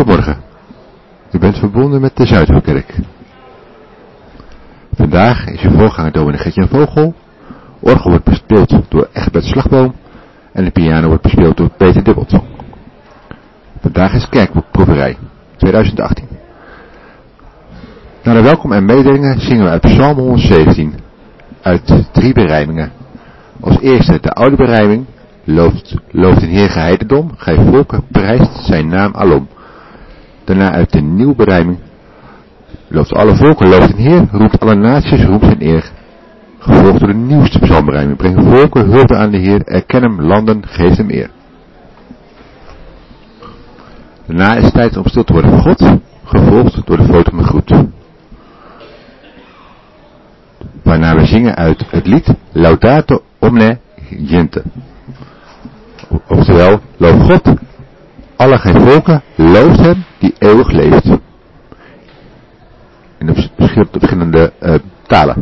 Goedemorgen. U bent verbonden met de Zuidhoekkerk. Vandaag is uw voorganger dominee Gert-Jan Vogel. Orgel wordt bespeeld door Egbert Slagboom. En de piano wordt bespeeld door Peter Dubbelt. Vandaag is kerkboekproeverij 2018. Na de welkom en mededelingen zingen we uit Psalm 117. Uit 3 berijmingen. Als eerste de oude berijming. Looft een Heer geheidendom. Gij volken prijst zijn naam alom. Daarna uit de nieuwe berijming. Looft alle volken, looft een Heer. Roept alle naties, roept zijn eer. Gevolgd door de nieuwste psalmberijming. Breng volken hulp aan de Heer. Erken hem, landen, geef hem eer. Daarna is het tijd om stil te worden voor God. Gevolgd door de foto met groet. Waarna we zingen uit het lied Laudate omne gente. Oftewel, loof God, alle geen volken, looft hem die eeuwig leeft. In de verschillende talen.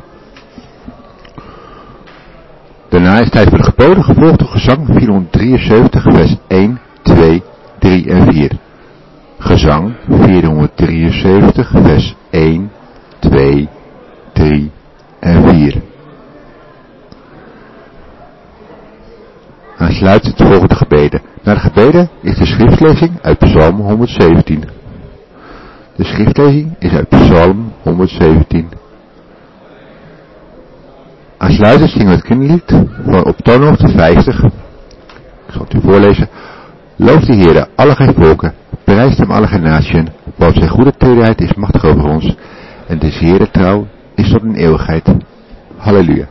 Daarna is het tijd voor de geboden, gevolgd door gezang 473, vers 1, 2, 3 en 4. Gezang 473, vers 1, 2, 3 en 4. Aansluitend de volgende gebeden. Na de gebeden is de schriftlezing uit Psalm 117. De schriftlezing is uit Psalm 117. Aansluitend zingen we het kinderlied van op toonhoogte 50. Ik zal het u voorlezen. Loof de Heere, alle gij volken, prijst hem alle gij natieën, want zijn goede tederheid is machtig over ons, en de Heere trouw is tot in eeuwigheid. Halleluja.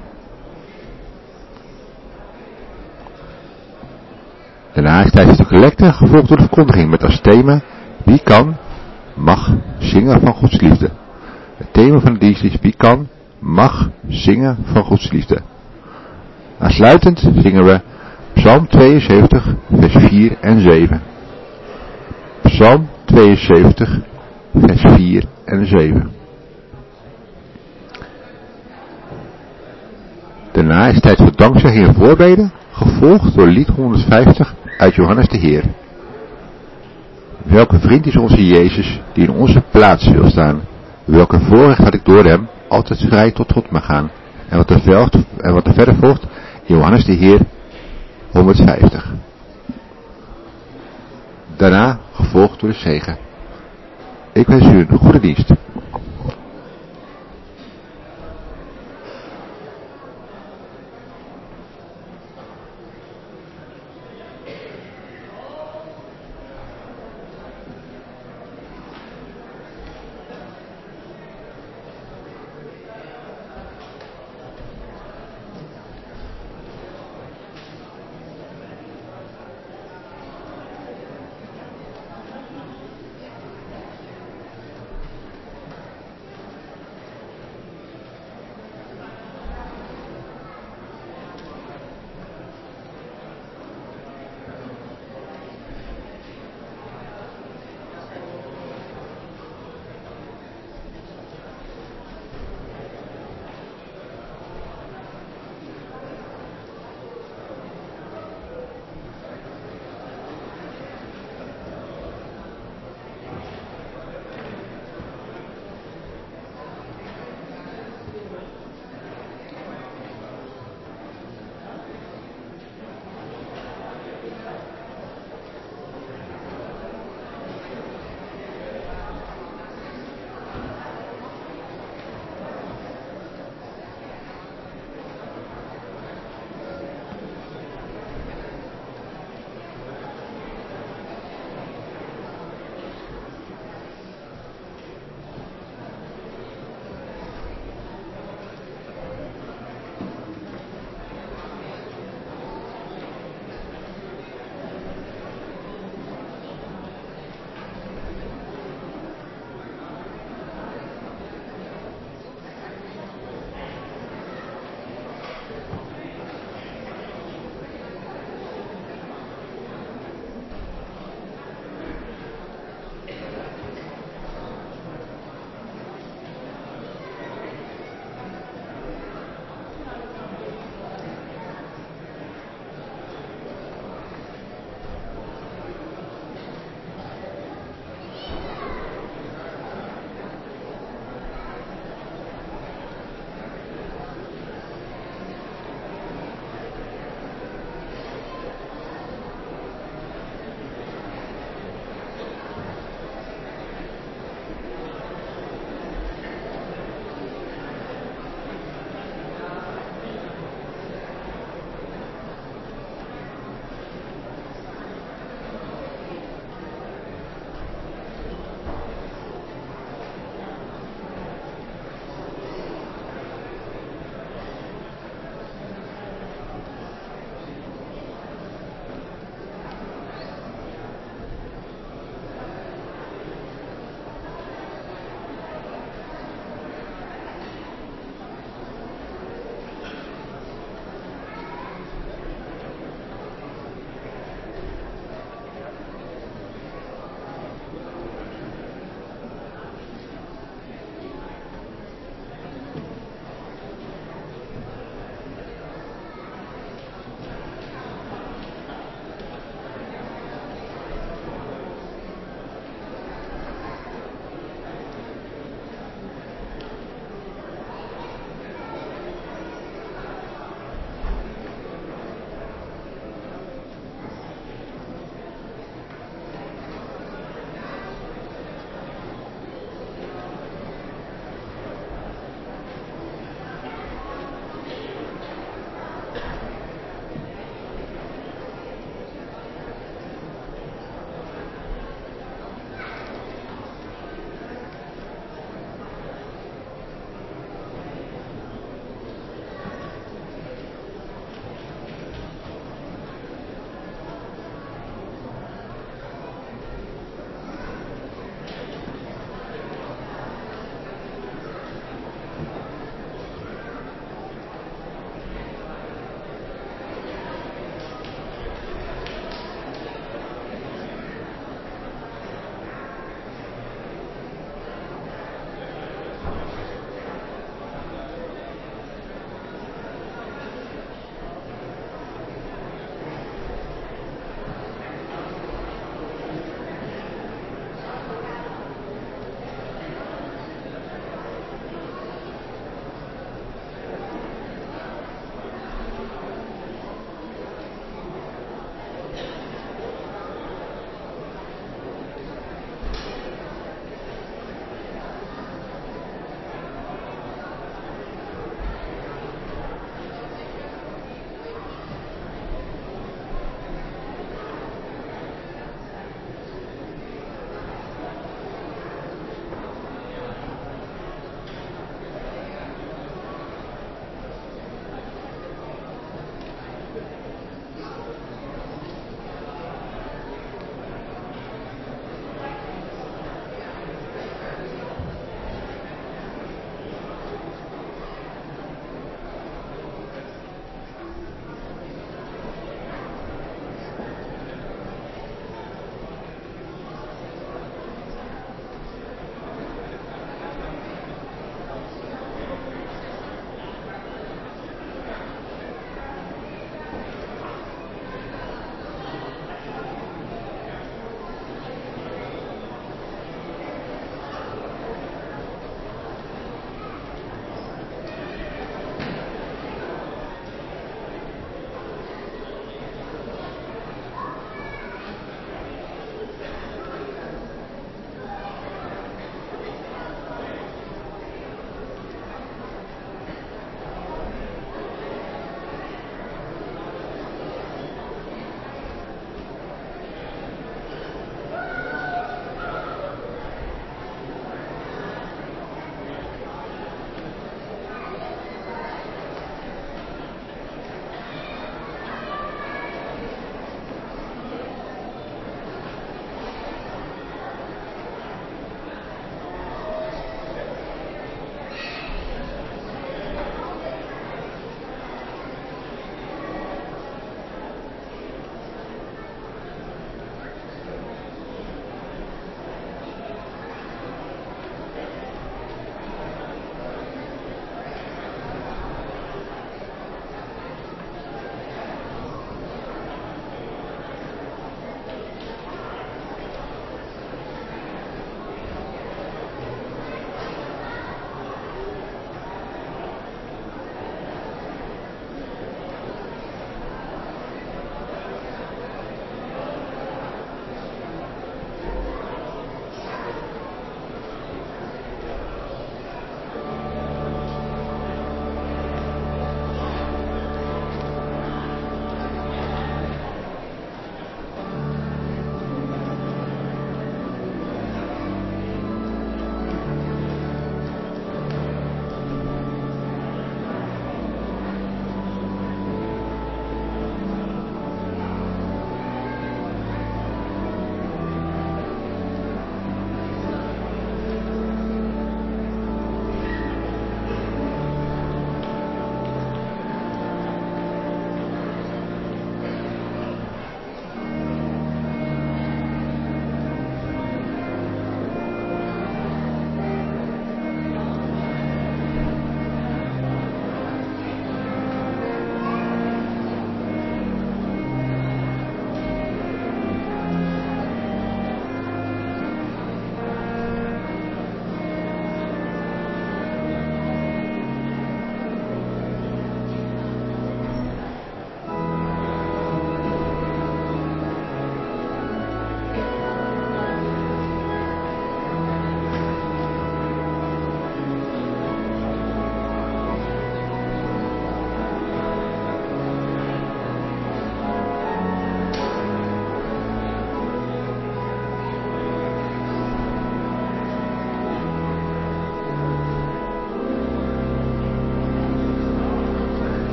Daarna is tijdens de collecte gevolgd door de verkondiging met als thema wie kan, mag zingen van Gods liefde. Het thema van de dienst is wie kan, mag zingen van Gods liefde. Aansluitend zingen we Psalm 72 vers 4 en 7. Psalm 72 vers 4 en 7. Daarna is het tijd voor dankzegging en voorbeden, gevolgd door lied 150 uit Johannes de Heer. Welke vriend is onze Jezus, die in onze plaats wil staan? Welke voorrecht had ik door hem, altijd vrij tot God mag gaan? En wat er verder volgt, Johannes de Heer 150. Daarna gevolgd door de zegen. Ik wens u een goede dienst.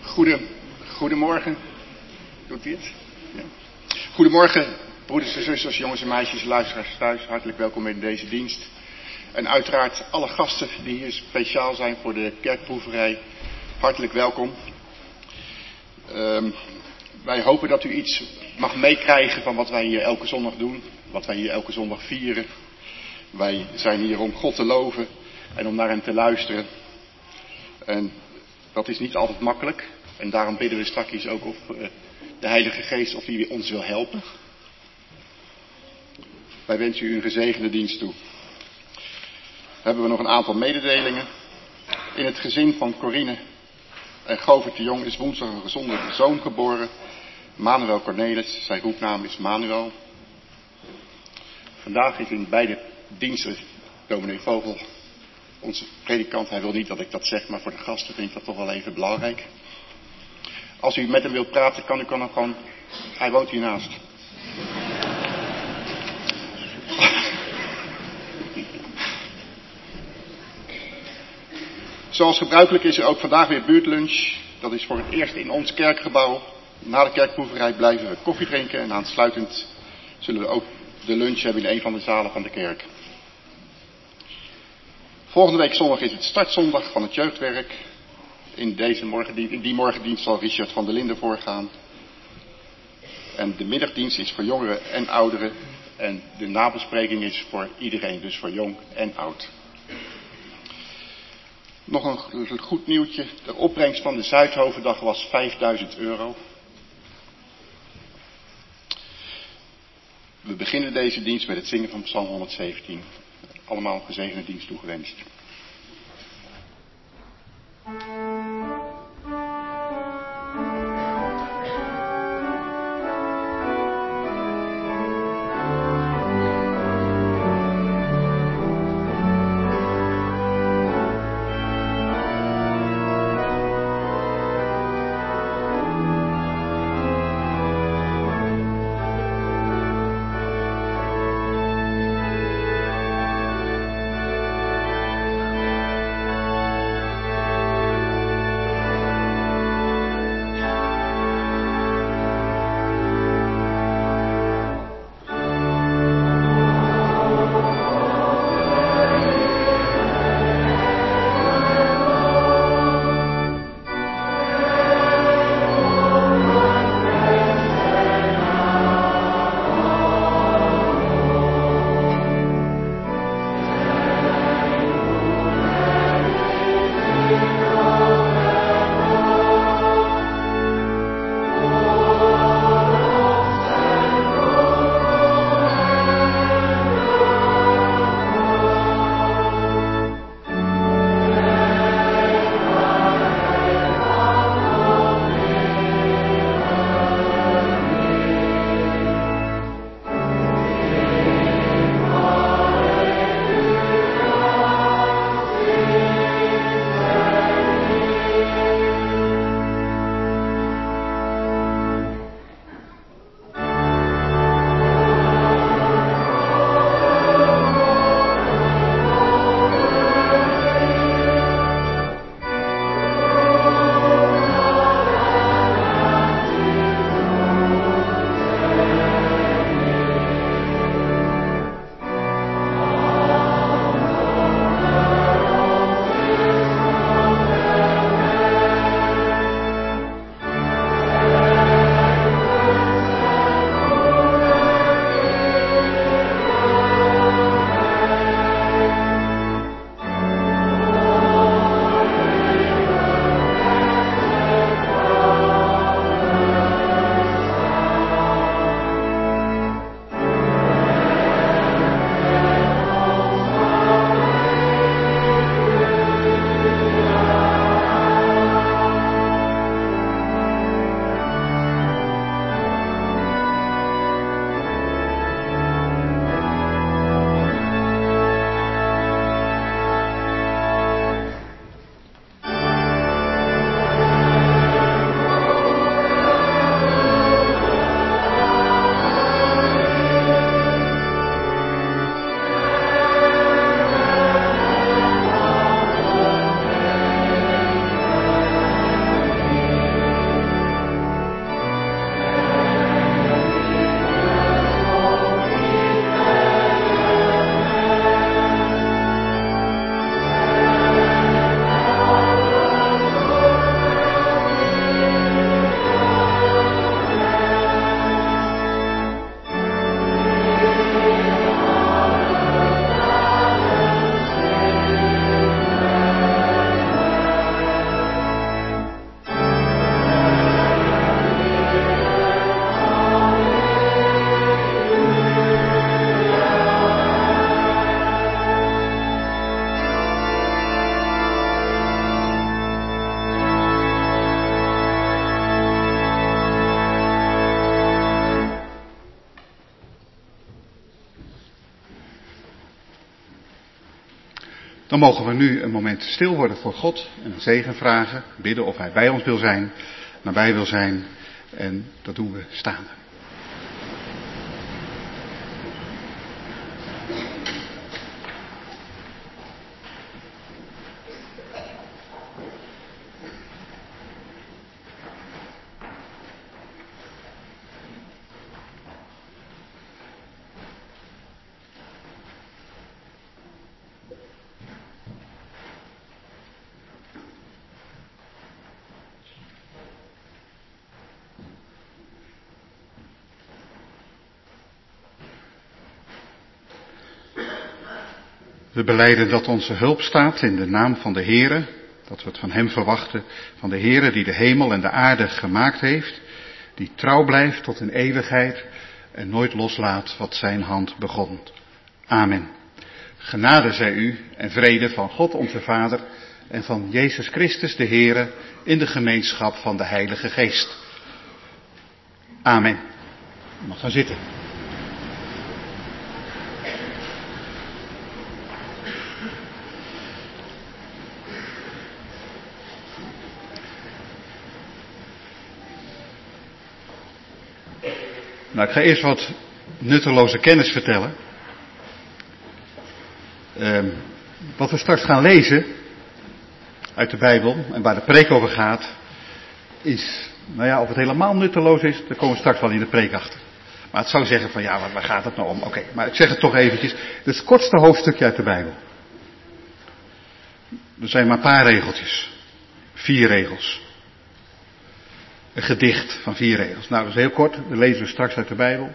Goedemorgen. Doet hij het? Ja. Goedemorgen, broeders en zusters, jongens en meisjes, luisteraars thuis. Hartelijk welkom in deze dienst. En uiteraard alle gasten die hier speciaal zijn voor de kerkproeverij. Hartelijk welkom. Wij hopen dat u iets mag meekrijgen van wat wij hier elke zondag doen. Wat wij hier elke zondag vieren. Wij zijn hier om God te loven en om naar hem te luisteren. En dat is niet altijd makkelijk. En daarom bidden we straks ook of de Heilige Geest of die ons wil helpen. Wij wensen u een gezegende dienst toe. Hebben we nog een aantal mededelingen. In het gezin van Corine en Govert de Jong is woensdag een gezonde zoon geboren. Manuel Cornelis, zijn roepnaam is Manuel. Vandaag is in beide diensten dominee Vogel, onze predikant. Hij wil niet dat ik dat zeg, maar voor de gasten vind ik dat toch wel even belangrijk. Als u met hem wilt praten, kan hem gewoon. Hij woont hiernaast. Zoals gebruikelijk is er ook vandaag weer buurtlunch. Dat is voor het eerst in ons kerkgebouw. Na de kerkproeverij blijven we koffie drinken en aansluitend zullen we ook de lunch hebben in een van de zalen van de kerk. Volgende week zondag is het startzondag van het jeugdwerk. In die morgendienst zal Richard van der Linden voorgaan. En de middagdienst is voor jongeren en ouderen. En de nabespreking is voor iedereen, dus voor jong en oud. Nog een goed nieuwtje. De opbrengst van de Zuidhovendag was €5.000. We beginnen deze dienst met het zingen van Psalm 117. Allemaal een gezegende dienst toegewenst. Dan mogen we nu een moment stil worden voor God en een zegen vragen, bidden of hij bij ons wil zijn, nabij wil zijn. En dat doen we staande. We belijden dat onze hulp staat in de naam van de Heere, dat we het van hem verwachten, van de Heere die de hemel en de aarde gemaakt heeft, die trouw blijft tot in eeuwigheid en nooit loslaat wat zijn hand begon. Amen. Genade zij u en vrede van God onze Vader en van Jezus Christus de Heere in de gemeenschap van de Heilige Geest. Amen. U mag gaan zitten. Nou, ik ga eerst wat nutteloze kennis vertellen. Wat we straks gaan lezen uit de Bijbel en waar de preek over gaat, is, nou ja, of het helemaal nutteloos is, daar komen we straks wel in de preek achter. Maar het zou zeggen van, ja, waar gaat het nou om? Oké, maar ik zeg het toch eventjes. Het is het kortste hoofdstukje uit de Bijbel. Er zijn maar een paar regeltjes. 4 regels. Een gedicht van 4 regels. Nou, dat is heel kort. Dat lezen we straks uit de Bijbel.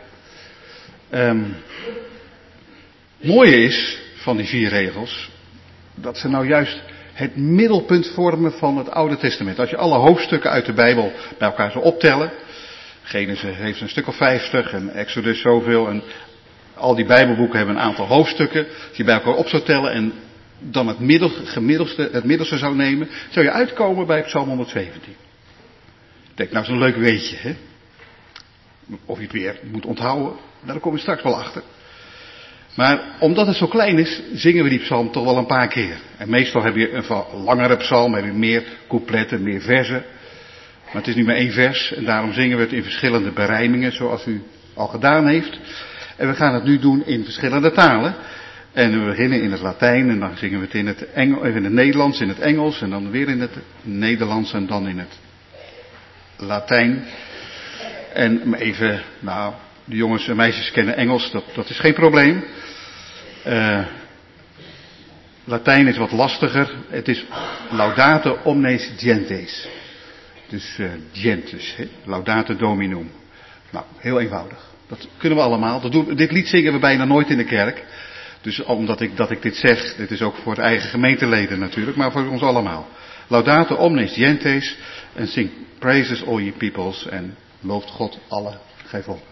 Mooie is van die 4 regels dat ze nou juist het middelpunt vormen van het Oude Testament. Als je alle hoofdstukken uit de Bijbel bij elkaar zou optellen. Genesis heeft een stuk of 50 en Exodus zoveel. En al die Bijbelboeken hebben een aantal hoofdstukken. Als je bij elkaar op zou tellen en dan het middelste zou nemen, zou je uitkomen bij Psalm 117. Denk, nou is een leuk weetje, hè? Of je het weer moet onthouden, daar kom je straks wel achter. Maar omdat het zo klein is, zingen we die psalm toch wel een paar keer. En meestal heb je een langere psalm, heb je meer coupletten, meer verzen. Maar het is niet maar 1 vers en daarom zingen we het in verschillende berijmingen, zoals u al gedaan heeft. En we gaan het nu doen in verschillende talen. En we beginnen in het Latijn en dan zingen we het in het Nederlands, in het Engels en dan weer in het Nederlands en dan in het Latijn. En even, nou, de jongens en meisjes kennen Engels, dat is geen probleem. Latijn is wat lastiger. Het is Laudate omnes gentes. Dus gentes, hè? Laudate Dominum. Nou, heel eenvoudig. Dat kunnen we allemaal. Dit lied zingen we bijna nooit in de kerk. Dus omdat ik dit zeg, dit is ook voor de eigen gemeenteleden natuurlijk, maar voor ons allemaal. Laudate omnes gentes en sing praises all ye peoples en looft God alle gij volken.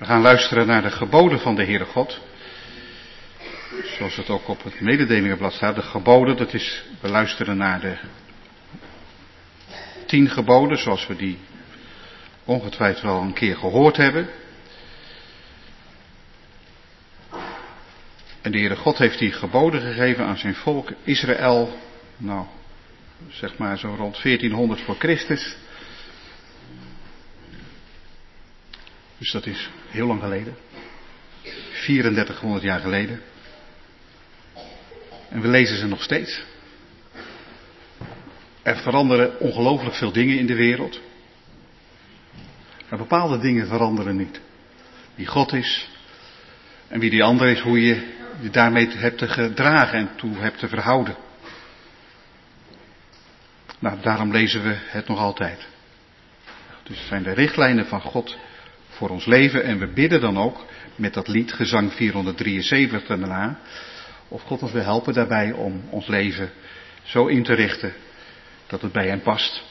We gaan luisteren naar de geboden van de Heere God. Zoals het ook op het mededelingenblad staat. De geboden, we luisteren naar de 10 geboden, zoals we die ongetwijfeld wel een keer gehoord hebben. En de Heere God heeft die geboden gegeven aan zijn volk Israël, zeg maar zo rond 1400 voor Christus. Dus dat is heel lang geleden. 3400 jaar geleden. En we lezen ze nog steeds. Er veranderen ongelooflijk veel dingen in de wereld. Maar bepaalde dingen veranderen niet. Wie God is en wie die ander is, hoe je je daarmee hebt te gedragen en toe hebt te verhouden. Daarom lezen we het nog altijd. Dus het zijn de richtlijnen van God voor ons leven en we bidden dan ook met dat lied, gezang 473 daarna, of God ons wil helpen daarbij om ons leven zo in te richten dat het bij hem past.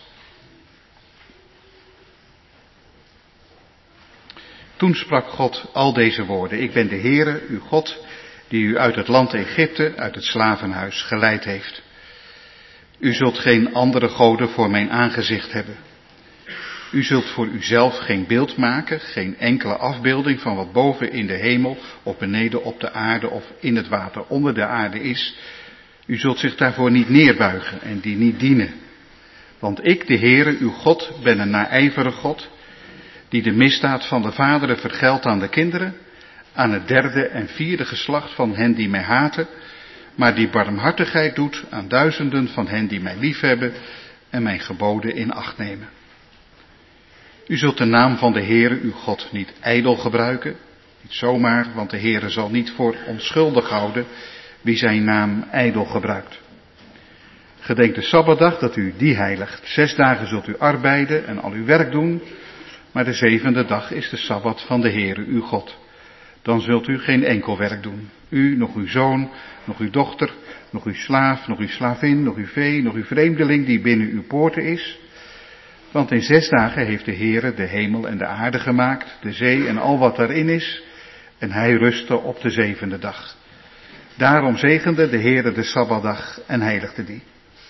Toen sprak God al deze woorden: Ik ben de Heere, uw God, die u uit het land Egypte, uit het slavenhuis geleid heeft. U zult geen andere goden voor mijn aangezicht hebben. U zult voor uzelf geen beeld maken, geen enkele afbeelding van wat boven in de hemel of beneden op de aarde of in het water onder de aarde is. U zult zich daarvoor niet neerbuigen en die niet dienen. Want ik, de Heere, uw God, ben een naijverig God, die de misdaad van de vaderen vergeldt aan de kinderen, aan het 3e en 4e geslacht van hen die mij haten, maar die barmhartigheid doet aan duizenden van hen die mij liefhebben en mijn geboden in acht nemen. U zult de naam van de Heere uw God niet ijdel gebruiken, niet zomaar, want de Heere zal niet voor onschuldig houden wie zijn naam ijdel gebruikt. Gedenk de Sabbatdag dat u die heiligt. 6 dagen zult u arbeiden en al uw werk doen, maar de 7e dag is de Sabbat van de Heere uw God. Dan zult u geen enkel werk doen. U, nog uw zoon, nog uw dochter, nog uw slaaf, nog uw slavin, nog uw vee, nog uw vreemdeling die binnen uw poorten is. Want in 6 dagen heeft de Heere de hemel en de aarde gemaakt, de zee en al wat daarin is, en hij rustte op de 7e dag. Daarom zegende de Heere de Sabbatdag en heiligde die.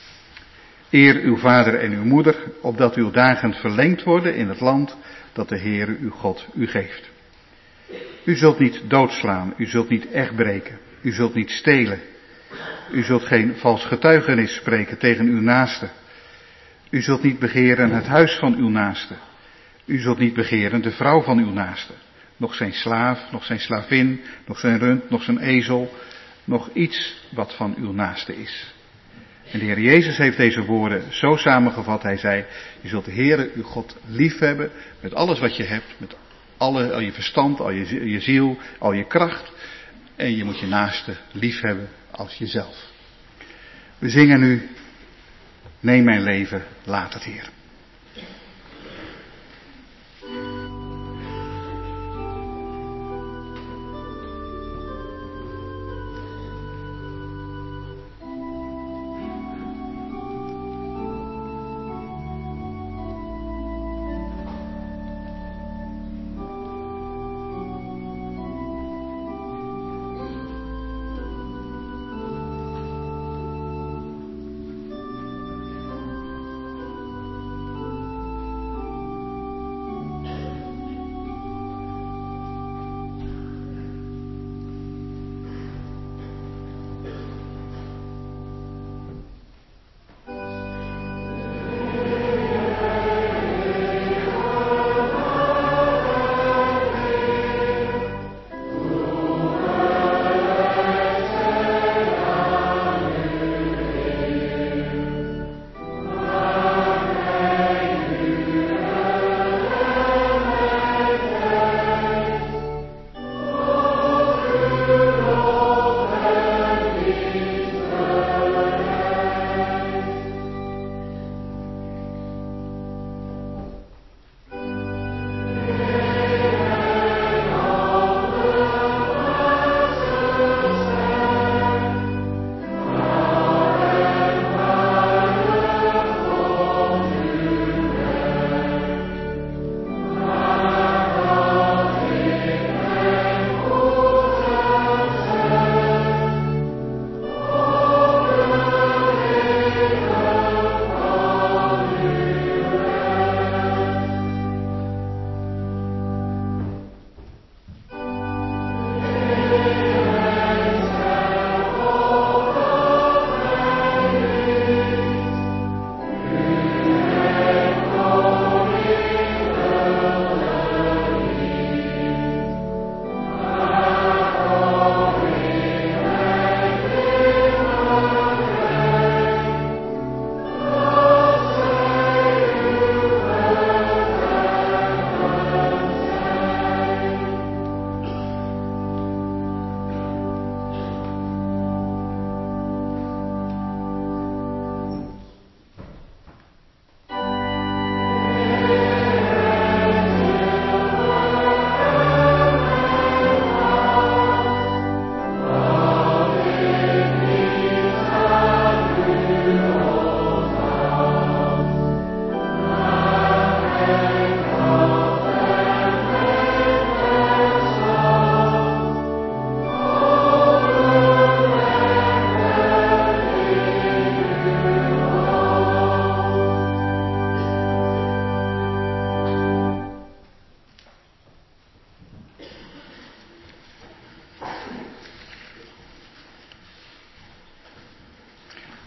Eer uw vader en uw moeder, opdat uw dagen verlengd worden in het land dat de Heere uw God u geeft. U zult niet doodslaan, u zult niet echt breken, u zult niet stelen. U zult geen vals getuigenis spreken tegen uw naaste. U zult niet begeren het huis van uw naaste. U zult niet begeren de vrouw van uw naaste. Nog zijn slaaf, nog zijn slavin, nog zijn rund, nog zijn ezel, nog iets wat van uw naaste is. En de Heer Jezus heeft deze woorden zo samengevat. Hij zei, je zult de Heere uw God liefhebben met alles wat je hebt, met al je verstand, al je ziel, al je kracht. En je moet je naaste liefhebben als jezelf. We zingen nu, neem mijn leven, laat het Heer.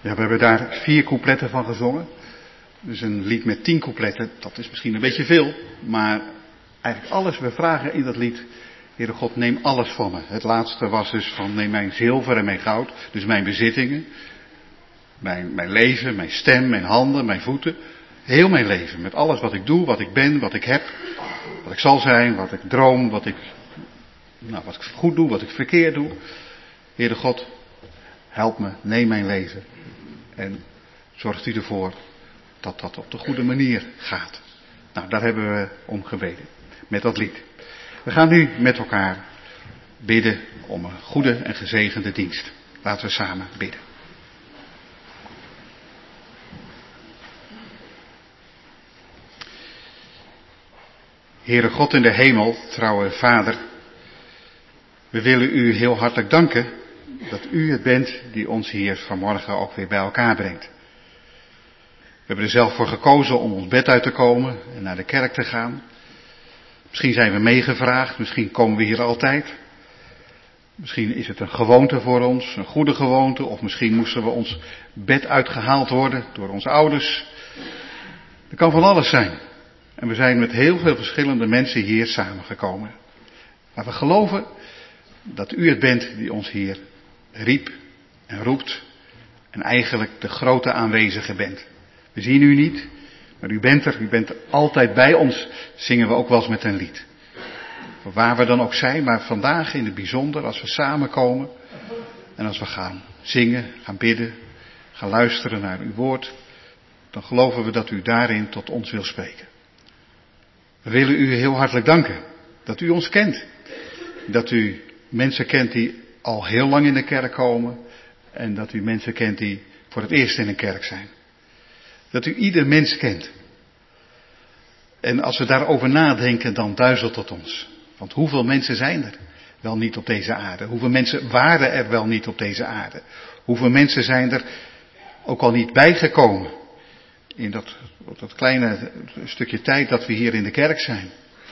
Ja, we hebben daar 4 coupletten van gezongen. Dus een lied met 10 coupletten, dat is misschien een beetje veel. Maar eigenlijk alles, we vragen in dat lied, Heere God, neem alles van me. Het laatste was dus van, neem mijn zilver en mijn goud, dus mijn bezittingen. Mijn leven, mijn stem, mijn handen, mijn voeten. Heel mijn leven, met alles wat ik doe, wat ik ben, wat ik heb. Wat ik zal zijn, wat ik droom, wat ik goed doe, wat ik verkeerd doe. Heere God, help me, neem mijn leven. En zorgt u ervoor dat dat op de goede manier gaat. Nou, daar hebben we om gebeden. Met dat lied. We gaan nu met elkaar bidden om een goede en gezegende dienst. Laten we samen bidden. Heere God in de hemel, trouwe Vader. We willen u heel hartelijk danken dat u het bent die ons hier vanmorgen ook weer bij elkaar brengt. We hebben er zelf voor gekozen om ons bed uit te komen en naar de kerk te gaan. Misschien zijn we meegevraagd, misschien komen we hier altijd. Misschien is het een gewoonte voor ons, een goede gewoonte, of misschien moesten we ons bed uitgehaald worden door onze ouders. Het kan van alles zijn. En we zijn met heel veel verschillende mensen hier samengekomen. Maar we geloven dat u het bent die ons hier riep en roept en eigenlijk de grote aanwezige bent. We zien u niet, maar u bent er, u bent altijd bij ons, zingen we ook wel eens met een lied. Voor waar we dan ook zijn, maar vandaag in het bijzonder, als we samenkomen en als we gaan zingen, gaan bidden, gaan luisteren naar uw woord, dan geloven we dat u daarin tot ons wil spreken. We willen u heel hartelijk danken dat u ons kent. Dat u mensen kent die al heel lang in de kerk komen en dat u mensen kent die voor het eerst in een kerk zijn. Dat u ieder mens kent. En als we daarover nadenken, dan duizelt het ons. Want hoeveel mensen zijn er wel niet op deze aarde? Hoeveel mensen waren er wel niet op deze aarde? Hoeveel mensen zijn er ook al niet bijgekomen in dat kleine stukje tijd dat we hier in de kerk zijn?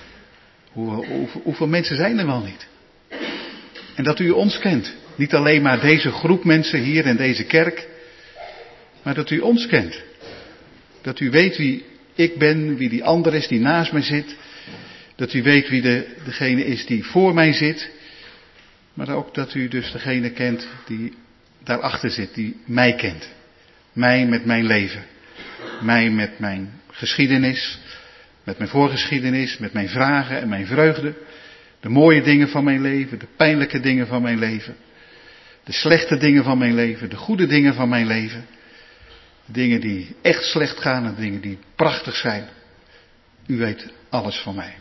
Hoeveel mensen zijn er wel niet? En dat u ons kent. Niet alleen maar deze groep mensen hier in deze kerk, maar dat u ons kent. Dat u weet wie ik ben, wie die ander is die naast mij zit. Dat u weet wie degene is die voor mij zit. Maar ook dat u dus degene kent die daarachter zit, die mij kent. Mij met mijn leven. Mij met mijn geschiedenis. Met mijn voorgeschiedenis, met mijn vragen en mijn vreugde. De mooie dingen van mijn leven, de pijnlijke dingen van mijn leven. De slechte dingen van mijn leven, de goede dingen van mijn leven. Dingen die echt slecht gaan en dingen die prachtig zijn. U weet alles van mij.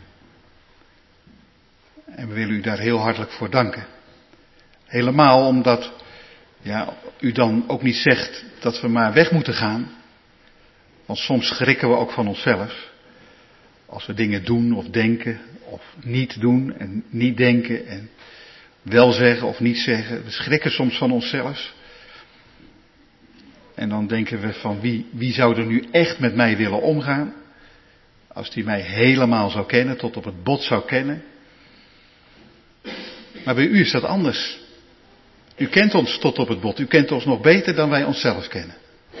En we willen u daar heel hartelijk voor danken. Helemaal omdat u dan ook niet zegt dat we maar weg moeten gaan. Want soms schrikken we ook van onszelf. Als we dingen doen of denken of niet doen en niet denken en wel zeggen of niet zeggen. We schrikken soms van onszelf. En dan denken we van wie zou er nu echt met mij willen omgaan? Als die mij helemaal zou kennen, tot op het bot zou kennen. Maar bij u is dat anders. U kent ons tot op het bot. U kent ons nog beter dan wij onszelf kennen.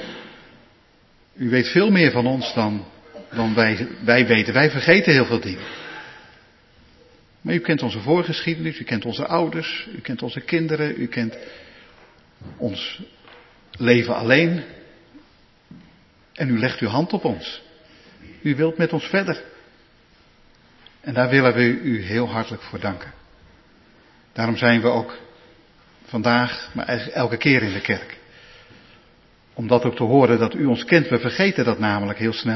U weet veel meer van ons dan wij weten. Wij vergeten heel veel dingen. Maar u kent onze voorgeschiedenis, u kent onze ouders, u kent onze kinderen, u kent ons leven alleen. En u legt uw hand op ons. U wilt met ons verder. En daar willen we u heel hartelijk voor danken. Daarom zijn we ook vandaag, maar eigenlijk elke keer in de kerk. Om dat ook te horen dat u ons kent. We vergeten dat namelijk heel snel.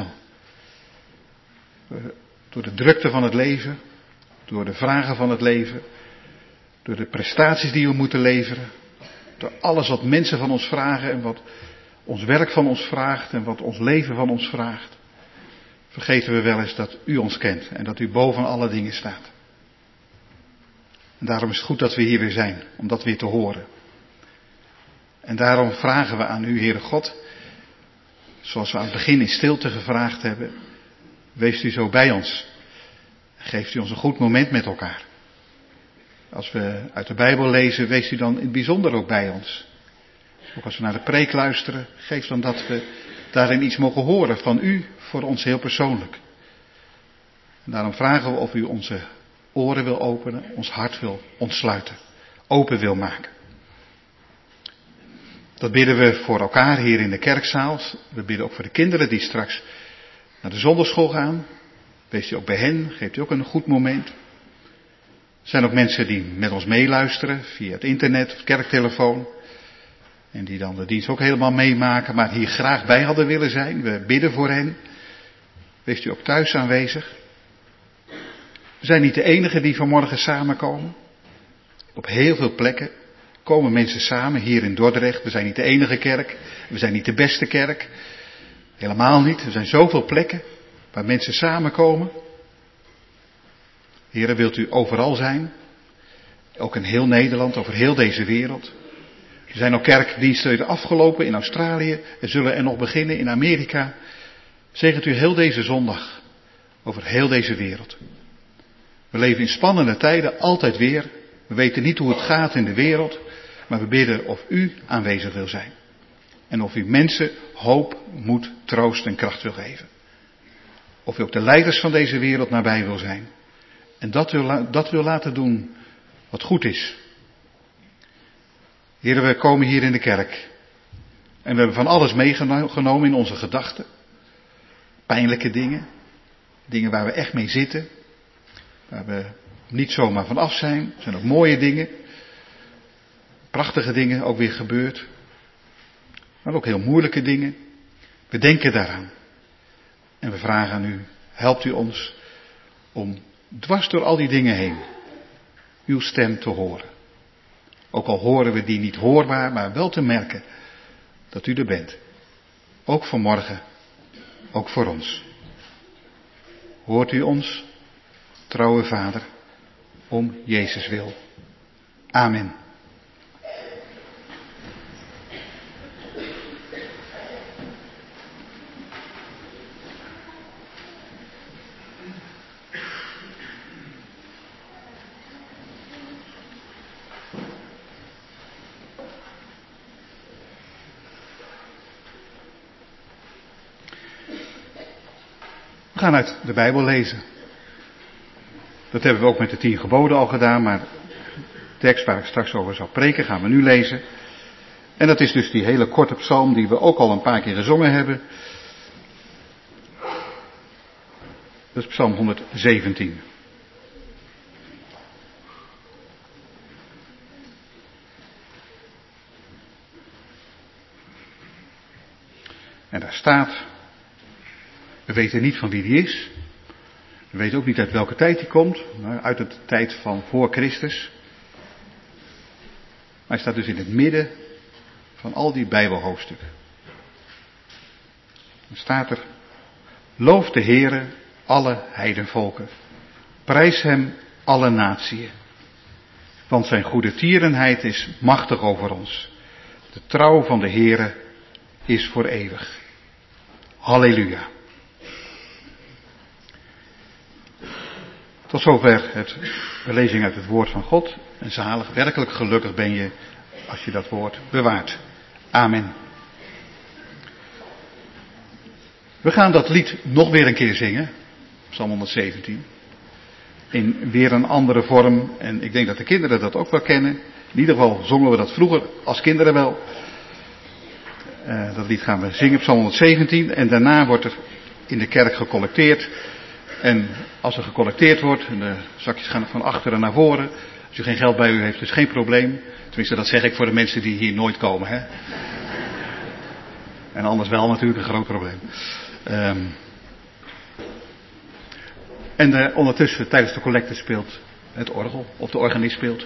Door de drukte van het leven, door de vragen van het leven, door de prestaties die we moeten leveren, door alles wat mensen van ons vragen en wat ons werk van ons vraagt en wat ons leven van ons vraagt, vergeten we wel eens dat u ons kent en dat u boven alle dingen staat. En daarom is het goed dat we hier weer zijn, om dat weer te horen. En daarom vragen we aan u, Heere God, zoals we aan het begin in stilte gevraagd hebben, wees u zo bij ons. Geeft u ons een goed moment met elkaar. Als we uit de Bijbel lezen, wees u dan in het bijzonder ook bij ons. Ook als we naar de preek luisteren, geef dan dat we daarin iets mogen horen van u voor ons heel persoonlijk. En daarom vragen we of u onze oren wil openen, ons hart wil ontsluiten, open wil maken. Dat bidden we voor elkaar hier in de kerkzaal. We bidden ook voor de kinderen die straks naar de zondagschool gaan. Wees u ook bij hen, geeft u ook een goed moment. Er zijn ook mensen die met ons meeluisteren via het internet of kerktelefoon. En die dan de dienst ook helemaal meemaken, maar hier graag bij hadden willen zijn. We bidden voor hen. Wees u ook thuis aanwezig. We zijn niet de enigen die vanmorgen samenkomen. Op heel veel plekken komen mensen samen, hier in Dordrecht. We zijn niet de enige kerk. We zijn niet de beste kerk. Helemaal niet. Er zijn zoveel plekken waar mensen samenkomen. Heere, wilt u overal zijn? Ook in heel Nederland, over heel deze wereld. Er zijn ook kerkdiensten afgelopen in Australië. Er zullen er nog beginnen in Amerika. Zegent u heel deze zondag over heel deze wereld. We leven in spannende tijden, altijd weer. We weten niet hoe het gaat in de wereld. Maar we bidden of u aanwezig wil zijn. En of u mensen hoop, moed, troost en kracht wil geven. Of u ook de leiders van deze wereld nabij wil zijn. En dat wil laten doen wat goed is. Heren, we komen hier in de kerk. En we hebben van alles meegenomen in onze gedachten. Pijnlijke dingen. Dingen waar we echt mee zitten. Waar we niet zomaar van af zijn. Er zijn ook mooie dingen. Prachtige dingen ook weer gebeurd. Maar ook heel moeilijke dingen. We denken daaraan. En we vragen aan u, helpt u ons om dwars door al die dingen heen uw stem te horen. Ook al horen we die niet hoorbaar, maar wel te merken dat u er bent. Ook vanmorgen, ook voor ons. Hoort u ons, trouwe Vader, om Jezus wil. Amen. We gaan uit de Bijbel lezen. Dat hebben we ook met de 10 geboden al gedaan, maar de tekst waar ik straks over zal preken gaan we nu lezen. En dat is dus die hele korte psalm die we ook al een paar keer gezongen hebben. Dat is psalm 117. En daar staat: we weten niet van wie die is. We weten ook niet uit welke tijd hij komt. Uit de tijd van voor Christus. Maar hij staat dus in het midden van al die Bijbelhoofdstukken. Dan staat er: loof de Heere alle heidenvolken. Prijs hem alle natieën. Want zijn goede tierenheid is machtig over ons. De trouw van de Heere is voor eeuwig. Halleluja. Tot zover de lezing uit het woord van God. En zalig, werkelijk gelukkig ben je als je dat woord bewaart. Amen. We gaan dat lied nog weer een keer zingen. Psalm 117. In weer een andere vorm. En ik denk dat de kinderen dat ook wel kennen. In ieder geval zongen we dat vroeger als kinderen wel. Dat lied gaan we zingen, Psalm 117. En daarna wordt er in de kerk gecollecteerd. En als er gecollecteerd wordt, en de zakjes gaan van achteren naar voren. Als u geen geld bij u heeft, is geen probleem. Tenminste, dat zeg ik voor de mensen die hier nooit komen. Hè? En anders wel natuurlijk, een groot probleem. En ondertussen, tijdens de collecte speelt het orgel, of de organist speelt.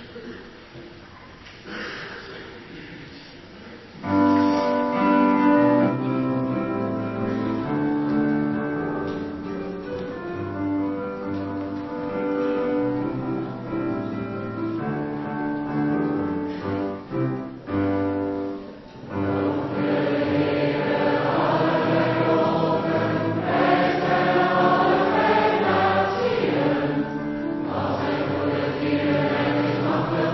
Amen.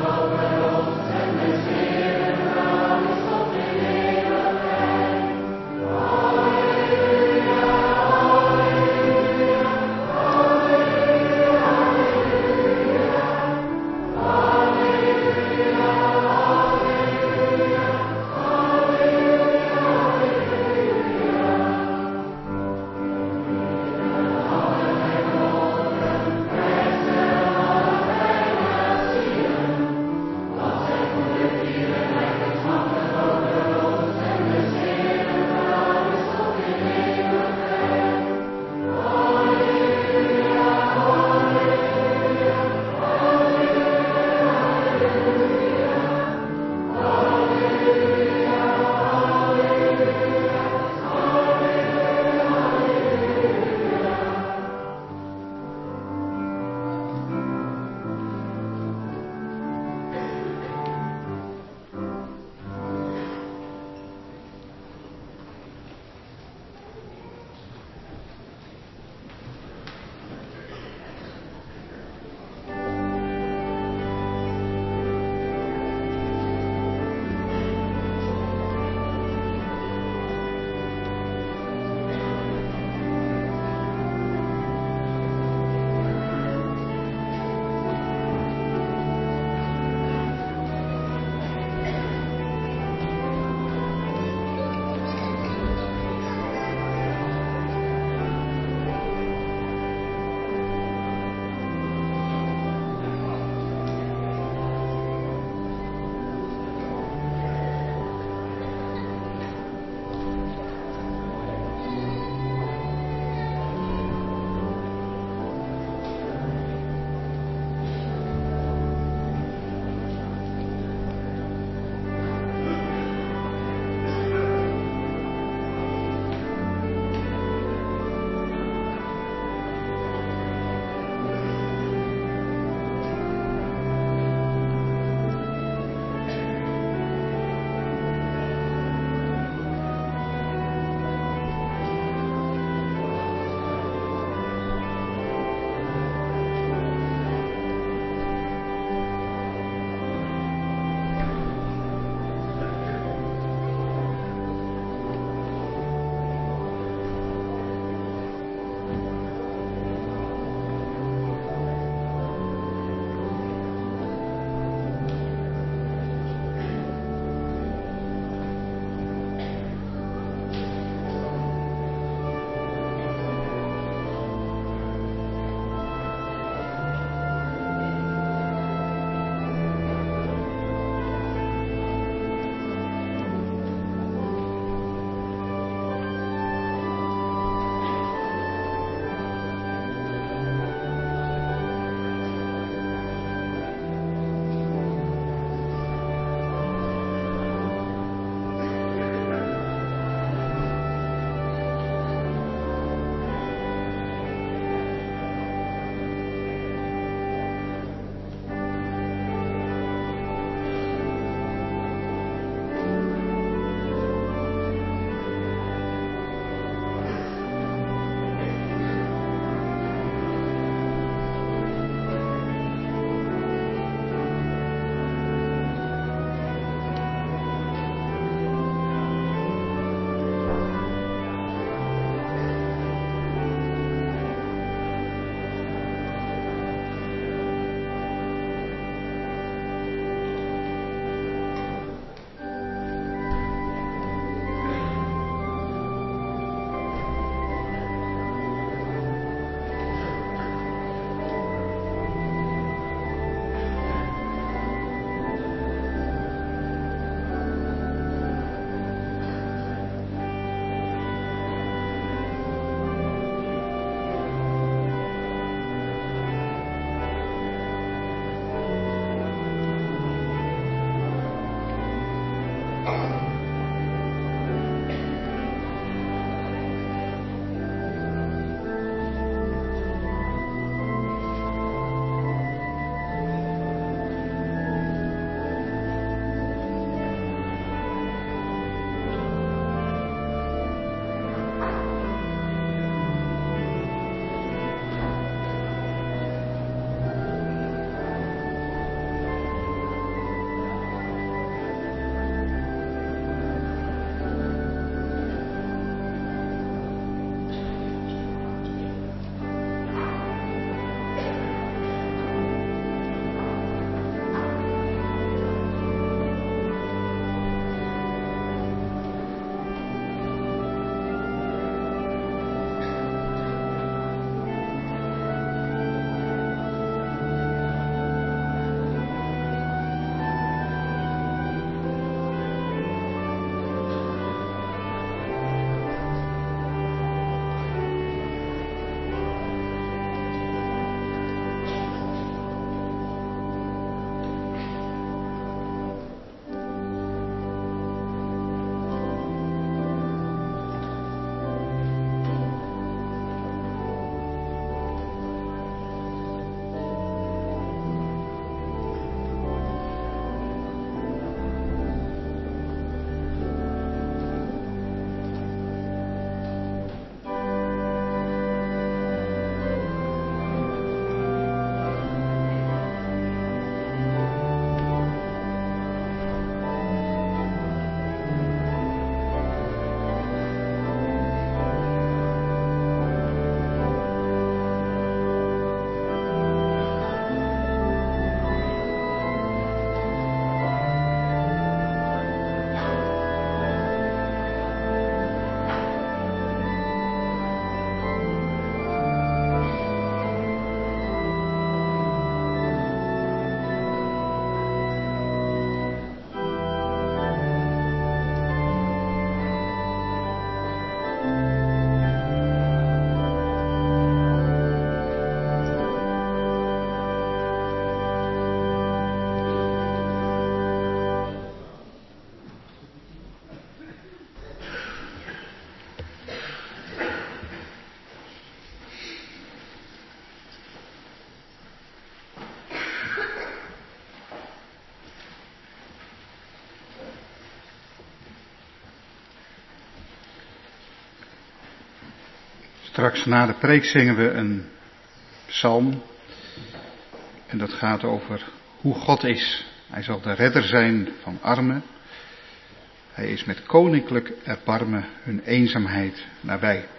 Straks na de preek zingen we een psalm. En dat gaat over hoe God is. Hij zal de redder zijn van armen. Hij is met koninklijk erbarmen hun eenzaamheid nabij.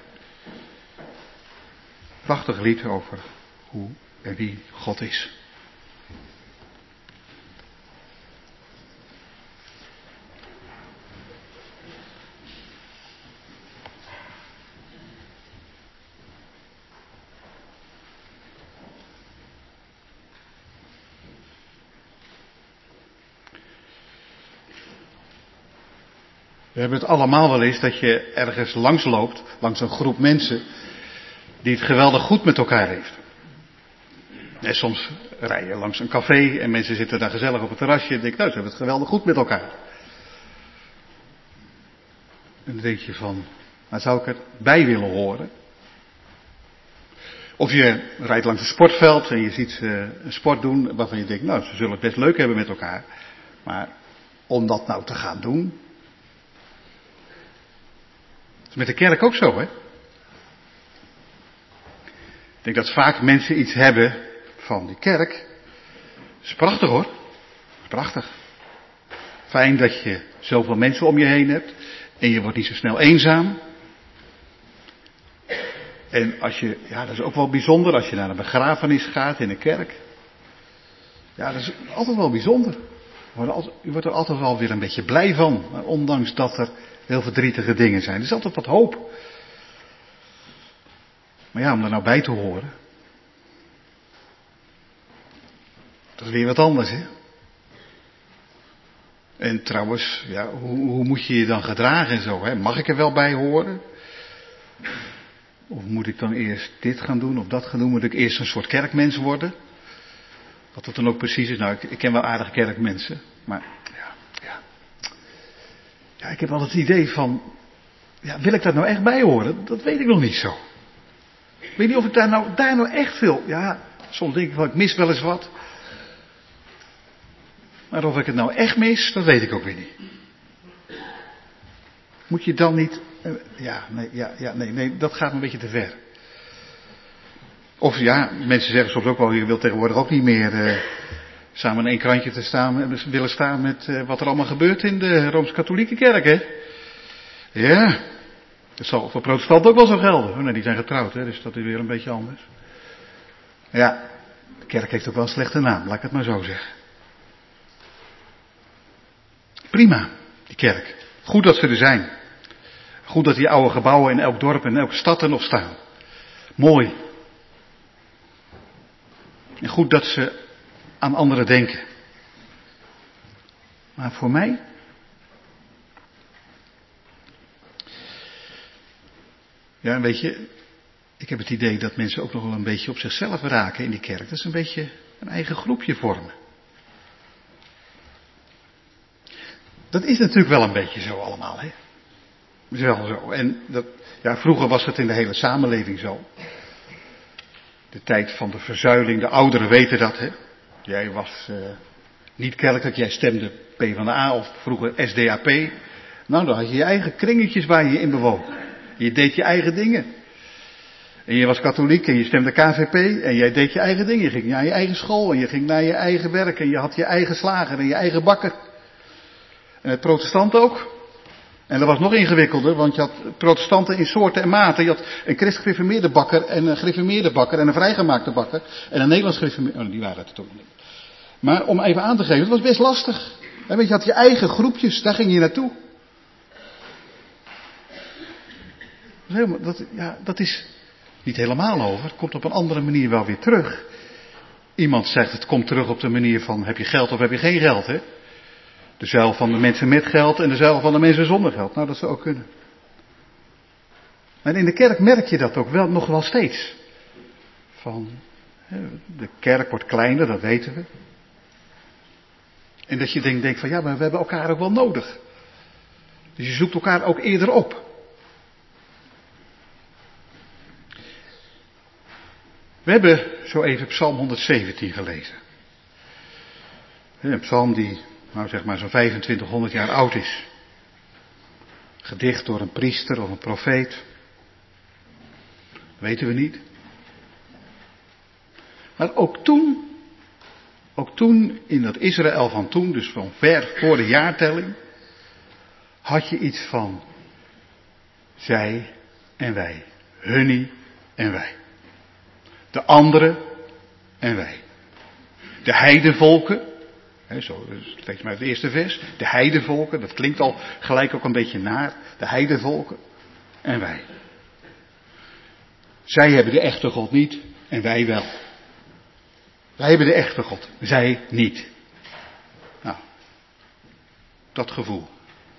Prachtig lied over hoe en wie God is. We hebben het allemaal wel eens dat je ergens langs loopt, langs een groep mensen die het geweldig goed met elkaar heeft. En soms rij je langs een café en mensen zitten daar gezellig op het terrasje en denk nou, ze hebben het geweldig goed met elkaar. En dan denk je van, maar zou ik erbij willen horen? Of je rijdt langs een sportveld en je ziet ze een sport doen waarvan je denkt, nou, ze zullen het best leuk hebben met elkaar. Maar om dat nou te gaan doen. Dat is met de kerk ook zo, hè? Ik denk dat vaak mensen iets hebben van die kerk. Dat is prachtig hoor. Dat is prachtig. Fijn dat je zoveel mensen om je heen hebt. En je wordt niet zo snel eenzaam. En als je, ja, dat is ook wel bijzonder als je naar een begrafenis gaat in een kerk. Ja, dat is altijd wel bijzonder. Je wordt er altijd wel weer een beetje blij van. Ondanks dat er heel verdrietige dingen zijn. Er is altijd wat hoop. Maar ja, om er nou bij te horen. Dat is weer wat anders, hè. En trouwens, ja, hoe moet je je dan gedragen en zo, hè? Mag ik er wel bij horen? Of moet ik dan eerst dit gaan doen of dat gaan doen? Moet ik eerst een soort kerkmens worden? Wat dat dan ook precies is. Nou, ik ken wel aardige kerkmensen. Maar ja, ik heb wel het idee van, ja, wil ik daar nou echt bij horen? Dat weet ik nog niet zo. Ik weet niet of ik daar nou echt veel. Ja, soms denk ik wel, ik mis wel eens wat. Maar of ik het nou echt mis, dat weet ik ook weer niet. Moet je dan niet. Nee, dat gaat een beetje te ver. Of ja, mensen zeggen soms ook wel, je wilt tegenwoordig ook niet meer samen in één krantje te staan, willen staan met wat er allemaal gebeurt in de Rooms-Katholieke kerk, hè? Ja, dat zal voor protestanten ook wel zo gelden. Oh, nee, die zijn getrouwd, hè, dus dat is weer een beetje anders. Ja, de kerk heeft ook wel een slechte naam, laat ik het maar zo zeggen. Prima, die kerk. Goed dat ze er zijn. Goed dat die oude gebouwen in elk dorp en elke stad er nog staan. Mooi. En goed dat ze aan anderen denken. Maar voor mij? Ja, weet je, ik heb het idee dat mensen ook nog wel een beetje op zichzelf raken in die kerk. Dat is een beetje een eigen groepje vormen. Dat is natuurlijk wel een beetje zo allemaal, hè. Dat is wel zo. En dat, ja, vroeger was het in de hele samenleving zo. De tijd van de verzuiling, de ouderen weten dat, hè. Jij was niet kerkelijk, jij stemde PvdA of vroeger SDAP. Nou, dan had je je eigen kringetjes waar je in bewoog. Je deed je eigen dingen. En je was katholiek en je stemde KVP en jij deed je eigen dingen. Je ging naar je eigen school en je ging naar je eigen werk en je had je eigen slager en je eigen bakker. En het protestant ook. En dat was nog ingewikkelder, want je had protestanten in soorten en maten. Je had een christgereformeerde bakker en een gereformeerde bakker en een vrijgemaakte bakker. En een Nederlands gereformeerde, oh, die waren het toch niet. Maar om even aan te geven, het was best lastig. Want je had je eigen groepjes, daar ging je naartoe. Dat is niet helemaal over, het komt op een andere manier wel weer terug. Iemand zegt, het komt terug op de manier van, heb je geld of heb je geen geld, hè? De zuil van de mensen met geld en de zuil van de mensen zonder geld. Nou, dat zou ook kunnen. En in de kerk merk je dat ook wel, nog wel steeds. De kerk wordt kleiner, dat weten we. En dat je denkt van ja, maar we hebben elkaar ook wel nodig. Dus je zoekt elkaar ook eerder op. We hebben zo even Psalm 117 gelezen. Een psalm die, nou zeg maar zo'n 2500 jaar oud is. Gedicht door een priester of een profeet. Weten we niet. Maar ook toen in dat Israël van toen, dus van ver voor de jaartelling, had je iets van zij en wij. Hunnie en wij. De anderen en wij. De heidenvolken. Zo lees maar het eerste vers. De heidenvolken, dat klinkt al gelijk ook een beetje naar. De heidenvolken en wij. Zij hebben de echte God niet en wij wel. Wij hebben de echte God, zij niet. Nou, dat gevoel.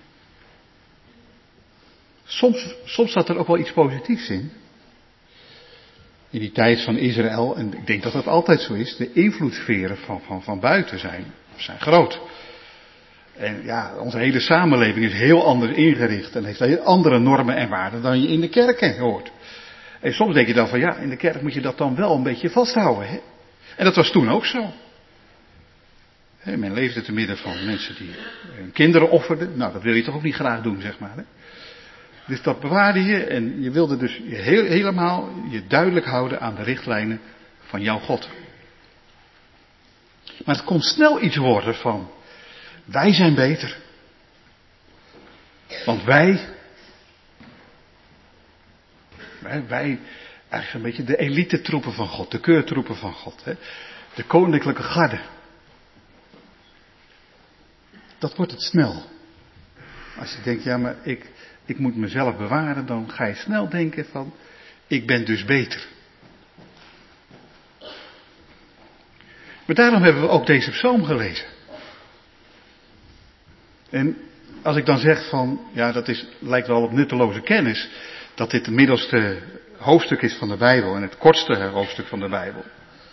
Soms zat er ook wel iets positiefs in. In die tijd van Israël, en ik denk dat dat altijd zo is, de invloedssferen van buiten zijn groot. En ja, onze hele samenleving is heel anders ingericht en heeft heel andere normen en waarden dan je in de kerken hoort. En soms denk je dan van ja, in de kerk moet je dat dan wel een beetje vasthouden. Hè? En dat was toen ook zo. Men leefde te midden van mensen die hun kinderen offerden. Nou, dat wil je toch ook niet graag doen, zeg maar. Hè? Dus dat bewaarde je en je wilde dus helemaal je duidelijk houden aan de richtlijnen van jouw God. Maar het kon snel iets worden van, wij zijn beter. Want wij, eigenlijk een beetje de elite troepen van God, de keurtroepen van God. Hè? De koninklijke garde. Dat wordt het snel. Als je denkt, ja maar ik moet mezelf bewaren, dan ga je snel denken van, ik ben dus beter. Maar daarom hebben we ook deze psalm gelezen. En als ik dan zeg van, ja dat lijkt wel op nutteloze kennis, dat dit het middelste hoofdstuk is van de Bijbel en het kortste hoofdstuk van de Bijbel.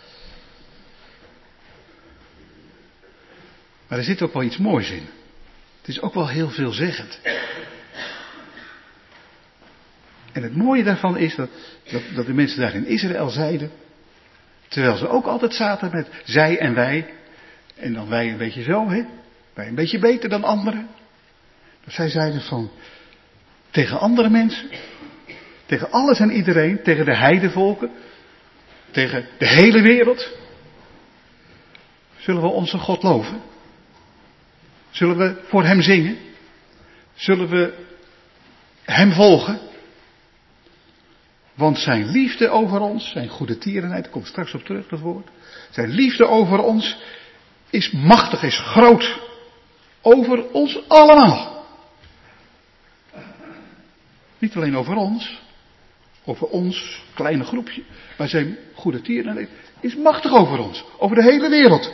Maar er zit ook wel iets moois in. Het is ook wel heel veelzeggend. En het mooie daarvan is dat de mensen daar in Israël zeiden, terwijl ze ook altijd zaten met zij en wij, en dan wij een beetje zo, hè? Wij een beetje beter dan anderen. Dat zij zeiden van, tegen andere mensen, tegen alles en iedereen, tegen de heidenvolken, tegen de hele wereld, zullen we onze God loven? Zullen we voor hem zingen? Zullen we hem volgen? Want zijn liefde over ons, zijn goede tierenheid, ik kom straks op terug dat woord. Zijn liefde over ons is machtig, is groot. Over ons allemaal. Niet alleen over ons kleine groepje. Maar zijn goede tierenheid is machtig over ons. Over de hele wereld.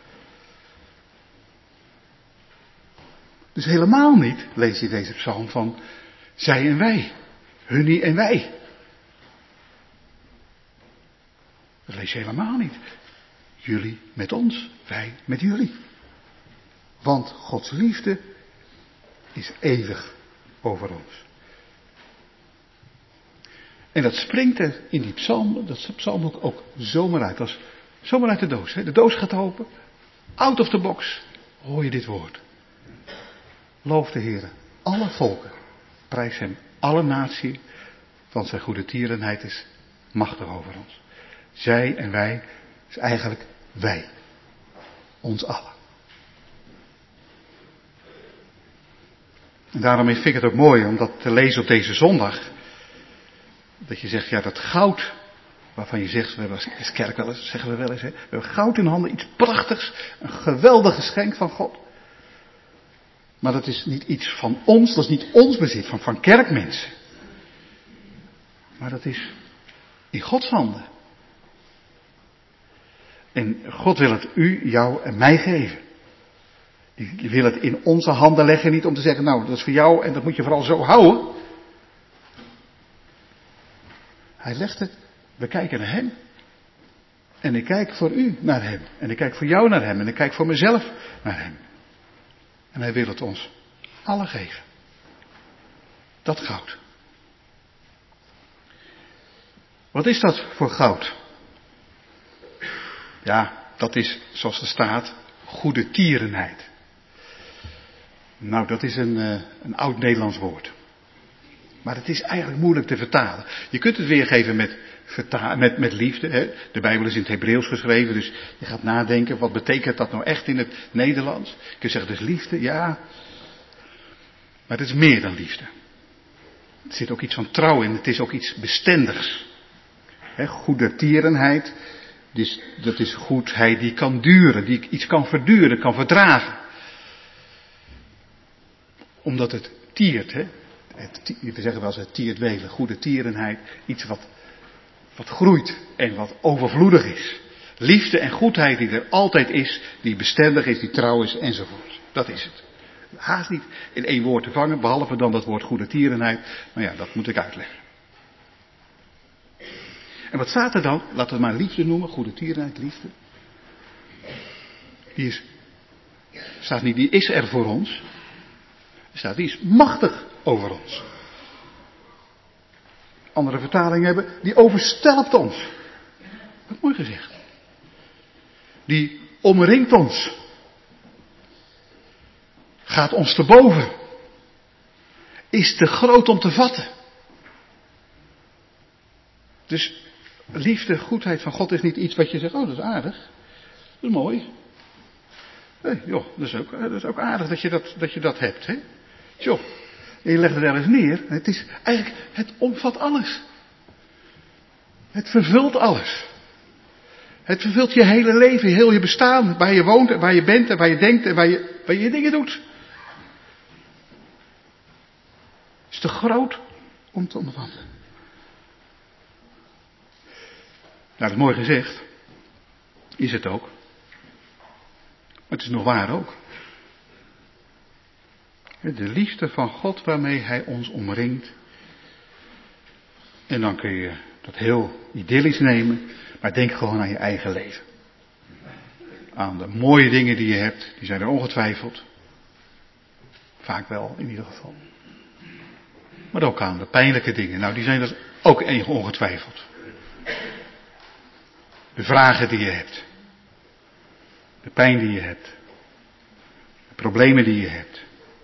Dus helemaal niet lees je deze psalm van zij en wij. Hunnie en wij. Dat lees je helemaal niet. Jullie met ons, wij met jullie. Want Gods liefde is eeuwig over ons. En dat springt er in die psalm, dat psalm ook zomaar uit. Dat is zomaar uit de doos. Hè? De doos gaat open. Out of the box hoor je dit woord. Loof de Heere, alle volken. Prijs hem, alle natie. Want zijn goede tierenheid is machtig over ons. Zij en wij is eigenlijk wij. Ons allen. En daarom vind ik het ook mooi om dat te lezen op deze zondag. Dat je zegt, ja dat goud, waarvan je zegt, we hebben als kerk wel eens, zeggen we wel eens, hè, we hebben goud in handen, iets prachtigs, een geweldig geschenk van God. Maar dat is niet iets van ons, dat is niet ons bezit, van kerkmensen. Maar dat is in Gods handen. En God wil het u, jou en mij geven. Die wil het in onze handen leggen, niet om te zeggen, nou dat is voor jou en dat moet je vooral zo houden. Hij legt het, we kijken naar hem. En ik kijk voor u naar hem. En ik kijk voor jou naar hem. En ik kijk voor mezelf naar hem. En hij wil het ons alle geven. Dat goud. Wat is dat voor goud? Ja, dat is, zoals er staat, goede tierenheid. Nou, dat is een oud Nederlands woord. Maar het is eigenlijk moeilijk te vertalen. Je kunt het weergeven met liefde. Hè? De Bijbel is in het Hebreeuws geschreven, dus je gaat nadenken, wat betekent dat nou echt in het Nederlands? Je kunt zeggen, het is liefde, ja. Maar het is meer dan liefde. Er zit ook iets van trouw in, het is ook iets bestendigs. Hè? Goedertierenheid, dus dat is goedheid die kan duren, die iets kan verduren, kan verdragen. Omdat het tiert, hè. We zeggen wel eens, het tiert welen, goedertierenheid, iets wat groeit en wat overvloedig is. Liefde en goedheid die er altijd is, die bestendig is, die trouw is, enzovoort. Dat is het. Haast niet in één woord te vangen, behalve dan dat woord goedertierenheid. Maar ja, dat moet ik uitleggen. En wat staat er dan? Laten we het maar liefde noemen, goedertierenheid, liefde. Staat niet, die is er voor ons. Er staat, die is machtig over ons. Andere vertalingen hebben, die overstelpt ons. Wat mooi gezegd. Die omringt ons. Gaat ons te boven. Is te groot om te vatten. Dus liefde, goedheid van God is niet iets wat je zegt, oh dat is aardig. Dat is mooi. Nee, joh, dat is ook aardig dat je dat hebt, hè. Joh, en je legt het ergens neer. Het is eigenlijk, het omvat alles. Het vervult alles. Het vervult je hele leven, heel je bestaan, waar je woont en waar je bent en waar je denkt en waar je dingen doet. Het is te groot om te omvatten. Nou, dat is mooi gezegd. Is het ook. Maar het is nog waar ook. De liefde van God waarmee Hij ons omringt. En dan kun je dat heel idyllisch nemen. Maar denk gewoon aan je eigen leven. Aan de mooie dingen die je hebt. Die zijn er ongetwijfeld. Vaak wel in ieder geval. Maar ook aan de pijnlijke dingen. Nou, die zijn er ook ongetwijfeld. De vragen die je hebt. De pijn die je hebt. De problemen die je hebt.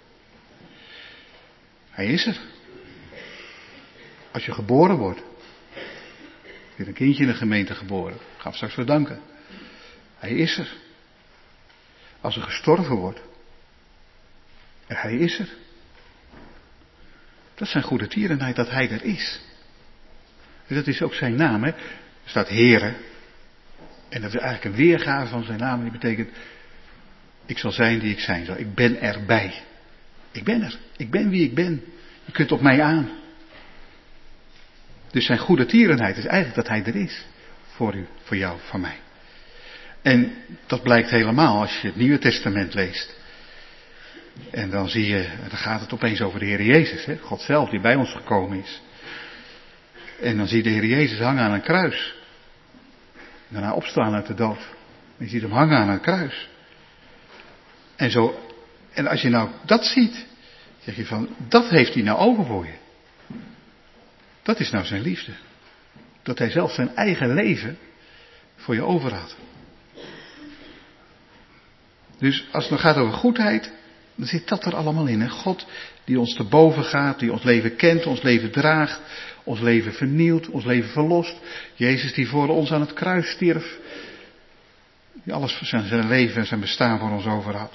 Hij is er. Als je geboren wordt. Weer een kindje in de gemeente geboren. Ik ga hem straks bedanken. Hij is er. Als er gestorven wordt. Hij is er. Dat is zijn goedertierenheid dat hij er is. En dat is ook zijn naam. Hè? Er staat Heere. En dat is eigenlijk een weergave van zijn naam. Die betekent, ik zal zijn die ik zijn zal. Ik ben erbij. Ik ben er. Ik ben wie ik ben. Je kunt op mij aan. Dus zijn goedertierenheid is eigenlijk dat hij er is. Voor u, voor jou, voor mij. En dat blijkt helemaal als je het Nieuwe Testament leest. En dan zie je, dan gaat het opeens over de Heer Jezus. Hè? God zelf die bij ons gekomen is. En dan zie je de Heer Jezus hangen aan een kruis. En daarna opstaan uit de dood. En je ziet hem hangen aan een kruis. En als je nou dat ziet, zeg je van, dat heeft hij nou over voor je. Dat is nou zijn liefde. Dat hij zelf zijn eigen leven voor je over had. Dus als het dan gaat over goedheid, dan zit dat er allemaal in. Hè? God die ons te boven gaat, die ons leven kent, ons leven draagt, ons leven vernieuwt, ons leven verlost. Jezus die voor ons aan het kruis stierf. Die alles voor zijn leven en zijn bestaan voor ons over had.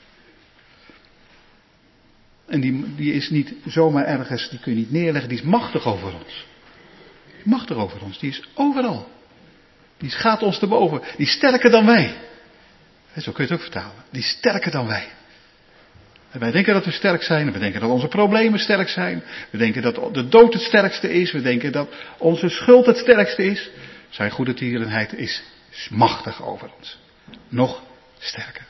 En die is niet zomaar ergens, die kun je niet neerleggen, die is machtig over ons. Machtig over ons, die is overal. Die gaat ons te boven, die is sterker dan wij. Zo kun je het ook vertalen, die is sterker dan wij. En wij denken dat we sterk zijn, en we denken dat onze problemen sterk zijn. We denken dat de dood het sterkste is, we denken dat onze schuld het sterkste is. Zijn goedertierenheid is machtig over ons. Nog sterker.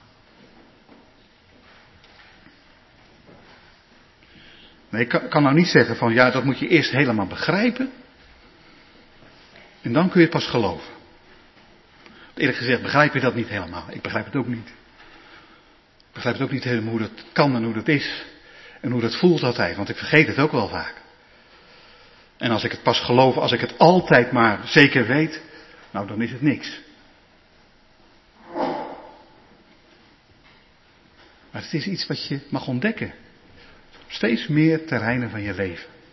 Nee, ik kan nou niet zeggen van ja, dat moet je eerst helemaal begrijpen. En dan kun je pas geloven. Eerlijk gezegd begrijp je dat niet helemaal. Ik begrijp het ook niet. Ik begrijp het ook niet helemaal hoe dat kan en hoe dat is. En hoe dat voelt altijd, want ik vergeet het ook wel vaak. En als ik het pas geloof, als ik het altijd maar zeker weet, nou dan is het niks. Maar het is iets wat je mag ontdekken. Op steeds meer terreinen van je leven.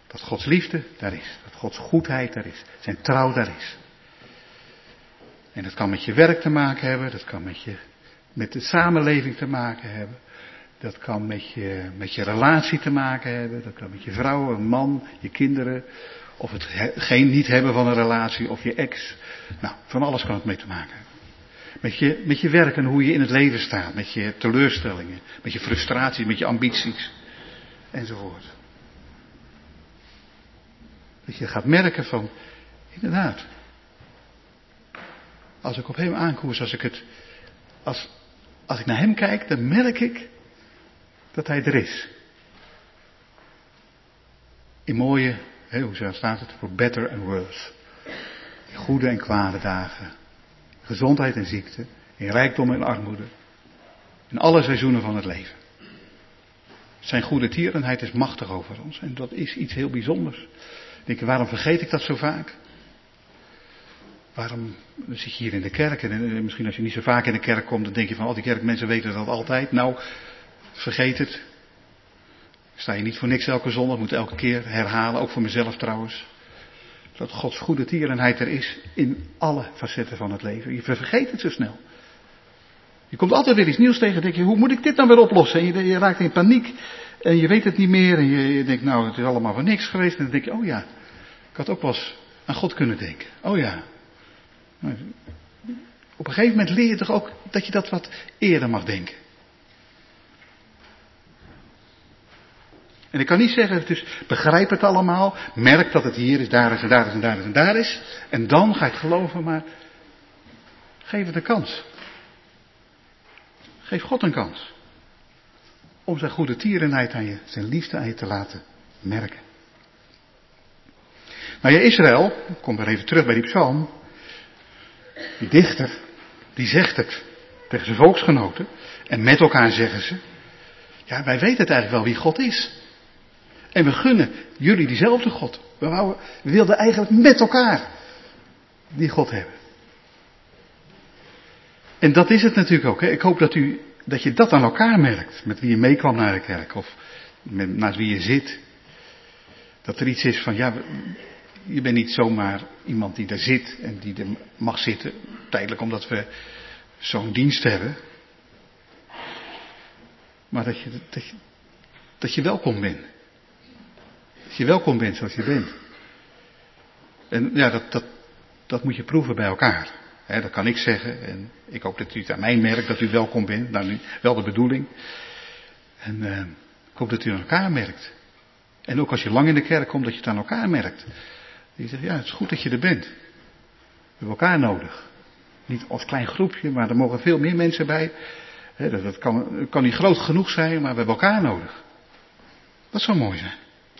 Dat Gods liefde daar is. Dat Gods goedheid daar is. Zijn trouw daar is. En dat kan met je werk te maken hebben. Dat kan met de samenleving te maken hebben. Dat kan met je relatie te maken hebben. Dat kan met je vrouw, een man, je kinderen. Of het geen niet hebben van een relatie. Of je ex. Nou, van alles kan het mee te maken hebben. Met je werk en hoe je in het leven staat. Met je teleurstellingen. Met je frustraties, met je ambities. Enzovoort. Dat je gaat merken van, inderdaad. Als ik op hem aankoers, als ik naar hem kijk, dan merk ik dat hij er is. In mooie, hoe staat het? For better and worse. In goede en kwade dagen. Gezondheid en ziekte. In rijkdom en armoede. In alle seizoenen van het leven. Zijn goede tierenheid is machtig over ons. En dat is iets heel bijzonders. Denk je, waarom vergeet ik dat zo vaak? Waarom zit je hier in de kerk? En misschien als je niet zo vaak in de kerk komt, dan denk je van, die kerkmensen weten dat altijd. Nou, vergeet het. Sta je niet voor niks elke zondag, moet elke keer herhalen, ook voor mezelf trouwens. Dat Gods goede tierenheid er is in alle facetten van het leven. Je vergeet het zo snel. Je komt altijd weer iets nieuws tegen en denk je, hoe moet ik dit dan weer oplossen? En je raakt in paniek en je weet het niet meer. En je denkt, nou, het is allemaal voor niks geweest. En dan denk je, oh ja, ik had ook wel eens aan God kunnen denken. Oh ja. Op een gegeven moment leer je toch ook dat je dat wat eerder mag denken. En ik kan niet zeggen, dus begrijp het allemaal, merk dat het hier is, daar is en daar is en daar is en daar is. En dan ga ik geloven, maar geef het een kans. Geef God een kans. Om zijn goede tierenheid aan je, zijn liefde aan je te laten merken. Nou ja, Israël, ik kom weer even terug bij die psalm. Die dichter, die zegt het tegen zijn volksgenoten. En met elkaar zeggen ze, ja, wij weten het eigenlijk wel wie God is. En we gunnen jullie diezelfde God. We wilden eigenlijk met elkaar die God hebben. En dat is het natuurlijk ook. Hè. Ik hoop dat je dat aan elkaar merkt. Met wie je meekwam naar de kerk. Of naast wie je zit. Dat er iets is van, ja, je bent niet zomaar iemand die daar zit en die er mag zitten. Tijdelijk omdat we zo'n dienst hebben. Maar dat je welkom bent. Dat je welkom bent zoals je bent. En ja, dat moet je proeven bij elkaar. He, dat kan ik zeggen. En ik hoop dat u het aan mij merkt dat u welkom bent. Nou, nu wel de bedoeling. En ik hoop dat u aan elkaar merkt. En ook als je lang in de kerk komt, dat je het aan elkaar merkt. Je zegt, ja, het is goed dat je er bent. We hebben elkaar nodig. Niet als klein groepje, maar er mogen veel meer mensen bij. He, dat kan niet groot genoeg zijn, maar we hebben elkaar nodig. Dat zou mooi zijn.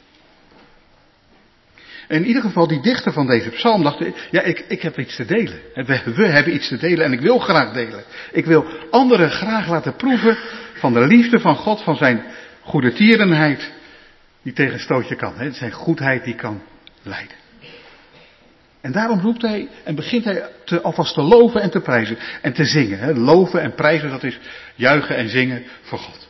En in ieder geval, die dichter van deze psalm dacht, ja, ik heb iets te delen. We hebben iets te delen en ik wil graag delen. Ik wil anderen graag laten proeven van de liefde van God, van zijn goede tierenheid, die tegen een stootje kan. Hè? Zijn goedheid die kan leiden. En daarom roept hij en begint hij alvast te loven en te prijzen en te zingen. Hè? Loven en prijzen, dat is juichen en zingen voor God.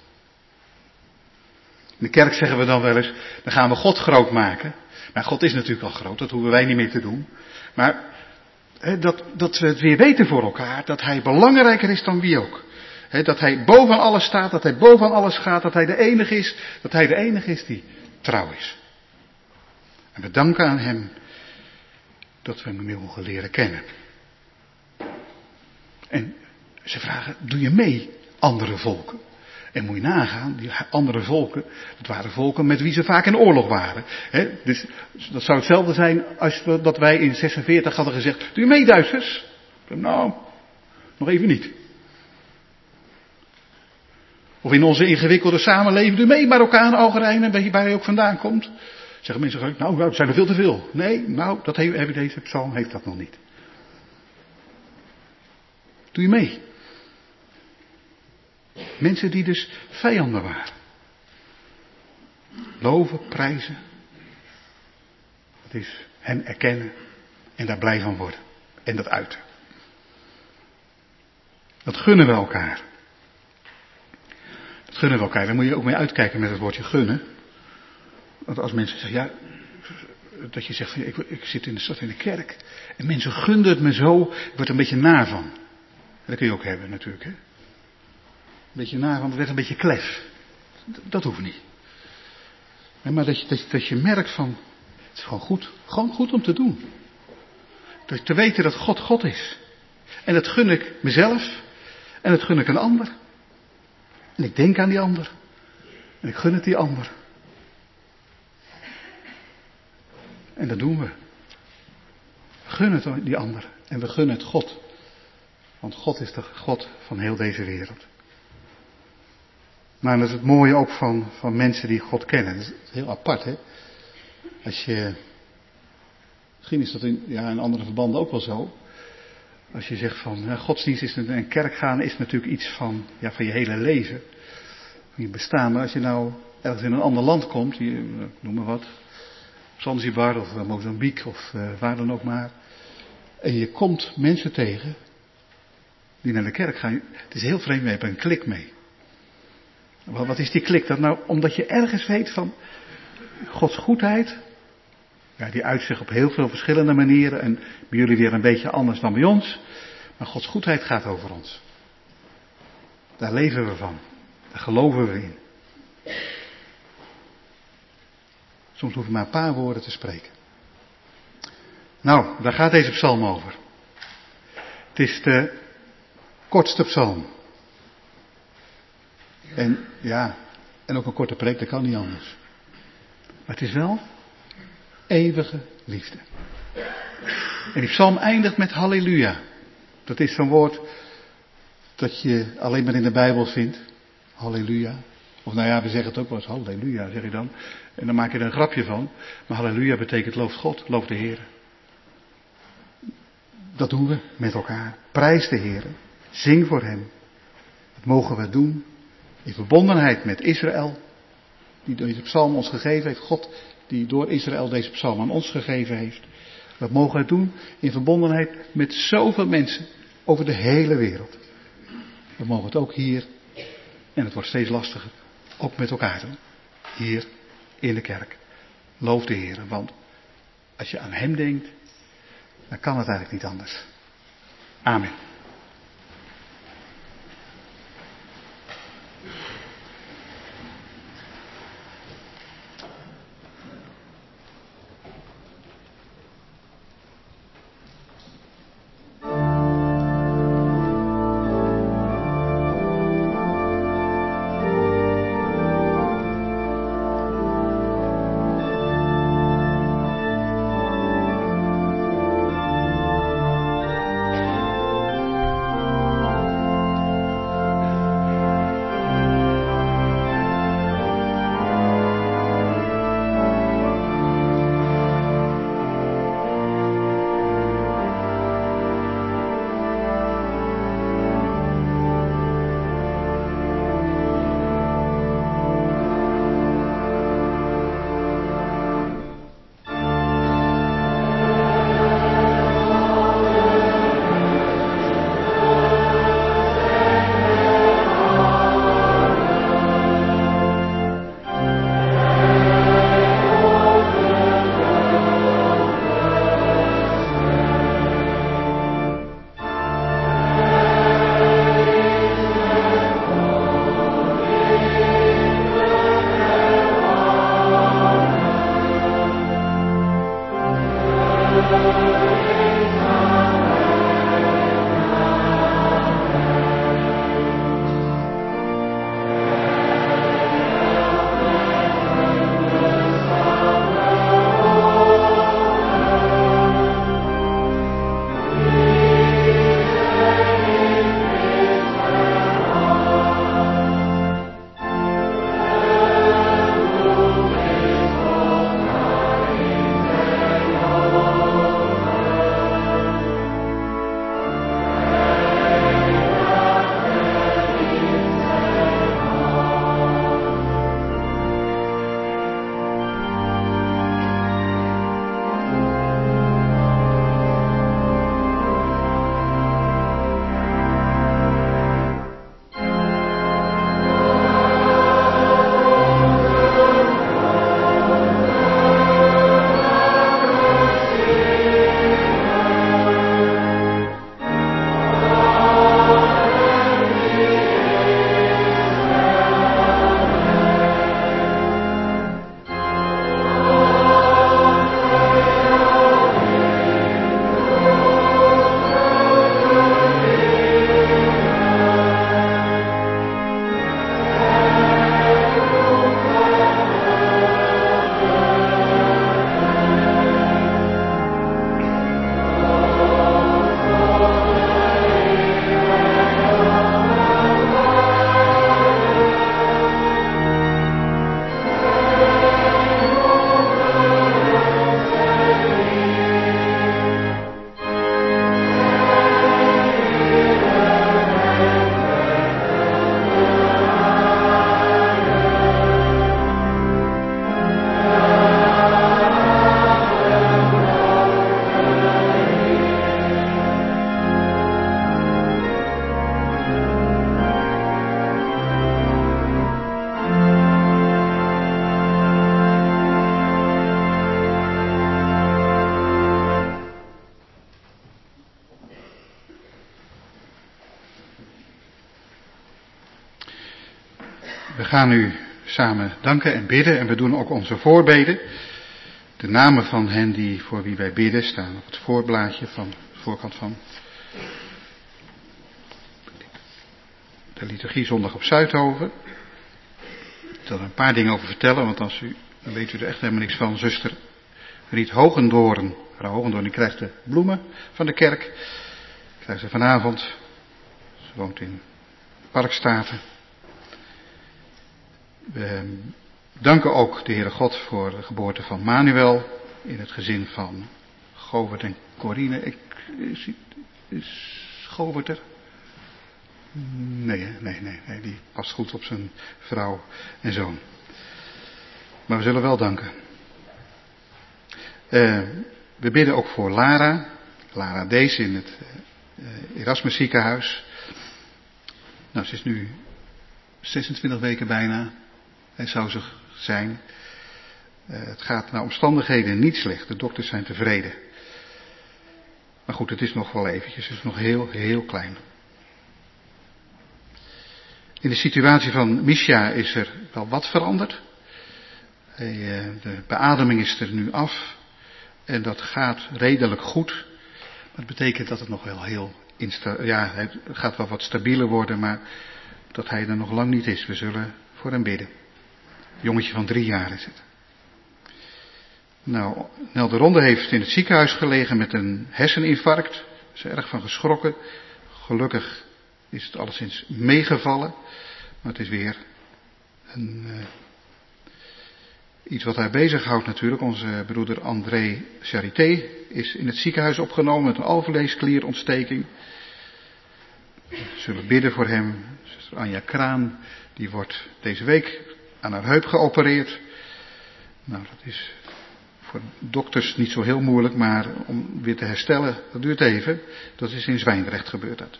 In de kerk zeggen we dan wel eens, dan gaan we God groot maken. Maar God is natuurlijk al groot, dat hoeven wij niet meer te doen. Maar dat we het weer weten voor elkaar, dat hij belangrijker is dan wie ook. Dat hij boven alles staat, dat hij boven alles gaat, dat hij de enige is die trouw is. En we danken aan hem dat we hem mogen leren kennen. En ze vragen, doe je mee andere volken? En moet je nagaan, die andere volken, dat waren volken met wie ze vaak in oorlog waren. Dus dat zou hetzelfde zijn als dat wij in 46 hadden gezegd, doe je mee Duitsers? Nou, nog even niet. Of in onze ingewikkelde samenleving, doe je mee Marokkanen, Algerijnen, waar je ook vandaan komt. Zeggen mensen, nou, het zijn er veel te veel. Nee, nou, deze psalm heeft dat nog niet. Doe je mee. Mensen die dus vijanden waren. Loven, prijzen. Dat is hem erkennen en daar blij van worden. En dat uiten. Dat gunnen we elkaar. Dat gunnen we elkaar. Daar moet je ook mee uitkijken met het woordje gunnen. Want als mensen zeggen, ja, Dat je zegt van ik zit in de stad in de kerk. En mensen gunden het me zo. Ik word er een beetje naar van. Dat kun je ook hebben natuurlijk. Hè? Een beetje naar van. Het werd een beetje klef. Dat hoeft niet. Nee, maar dat je merkt van. Het is gewoon goed. Gewoon goed om te doen. Te weten dat God God is. En dat gun ik mezelf. En dat gun ik een ander. En ik denk aan die ander. En ik gun het die ander. En dat doen we. We gunnen het die ander. En we gunnen het God. Want God is de God van heel deze wereld. Maar dat is het mooie ook van mensen die God kennen. Dat is heel apart, hè. Als je... Misschien is dat in andere verbanden ook wel zo. Als je zegt van godsdienst is en kerk gaan is natuurlijk iets van je hele leven. Van je bestaan. Maar als je nou ergens in een ander land komt, noem maar wat. Zanzibar of Mozambique of waar dan ook maar. En je komt mensen tegen die naar de kerk gaan. Het is heel vreemd, we hebben een klik mee. Wat is die klik? Dat nou omdat je ergens weet van Gods goedheid. Ja, die uit zich op heel veel verschillende manieren. En bij jullie weer een beetje anders dan bij ons. Maar Gods goedheid gaat over ons. Daar leven we van. Daar geloven we in. Soms hoef je maar een paar woorden te spreken. Nou, daar gaat deze psalm over. Het is de kortste psalm. En ook een korte preek, dat kan niet anders. Maar het is wel eeuwige liefde. En die psalm eindigt met halleluja. Dat is zo'n woord dat je alleen maar in de Bijbel vindt. Halleluja. Of we zeggen het ook wel eens, halleluja, zeg je dan. En dan maak je er een grapje van. Maar halleluja betekent loof God, loof de Heer. Dat doen we met elkaar. Prijs de Heer. Zing voor Hem. Dat mogen we doen in verbondenheid met Israël. Die deze psalm ons gegeven heeft. God die door Israël deze psalm aan ons gegeven heeft. Dat mogen we doen in verbondenheid met zoveel mensen over de hele wereld. We mogen het ook hier, en het wordt steeds lastiger, ook met elkaar doen. Hier in de kerk. Loof de Heer, want als je aan Hem denkt, dan kan het eigenlijk niet anders. Amen. We gaan nu samen danken en bidden en we doen ook onze voorbeden. De namen van hen voor wie wij bidden staan op het voorblaadje van de voorkant van de liturgie zondag op Zuidhoven. Ik zal er een paar dingen over vertellen, want dan weet u er echt helemaal niks van. Zuster Riet Hogendoorn, mevrouw Hogendoorn, die krijgt de bloemen van de kerk. Krijgt ze vanavond. Ze woont in Parkstaten. We danken ook de Heere God voor de geboorte van Manuel in het gezin van Govert en Corine. Is Govert er? Nee, die past goed op zijn vrouw en zoon. Maar we zullen wel danken. We bidden ook voor Lara Dees in het Erasmus ziekenhuis. Nou, ze is nu 26 weken bijna. Hij zou ze zijn. Het gaat naar omstandigheden niet slecht. De dokters zijn tevreden. Maar goed, het is nog wel eventjes. Het is nog heel, heel klein. In de situatie van Misha is er wel wat veranderd. De beademing is er nu af. En dat gaat redelijk goed. Maar het betekent dat het nog wel heel het gaat wel wat stabieler worden, maar dat hij er nog lang niet is. We zullen voor hem bidden. Jongetje van 3 jaar is het. Nou, Nel de Ronde heeft in het ziekenhuis gelegen met een herseninfarct. Daar is er erg van geschrokken. Gelukkig is het alleszins meegevallen. Maar het is weer iets wat haar bezighoudt natuurlijk. Onze broeder André Charité is in het ziekenhuis opgenomen met een alvleesklierontsteking. We zullen bidden voor hem. Zuster Anja Kraan, die wordt deze week aan haar heup geopereerd. Nou, dat is voor dokters niet zo heel moeilijk, maar om weer te herstellen, dat duurt even. Dat is in Zwijndrecht gebeurd dat.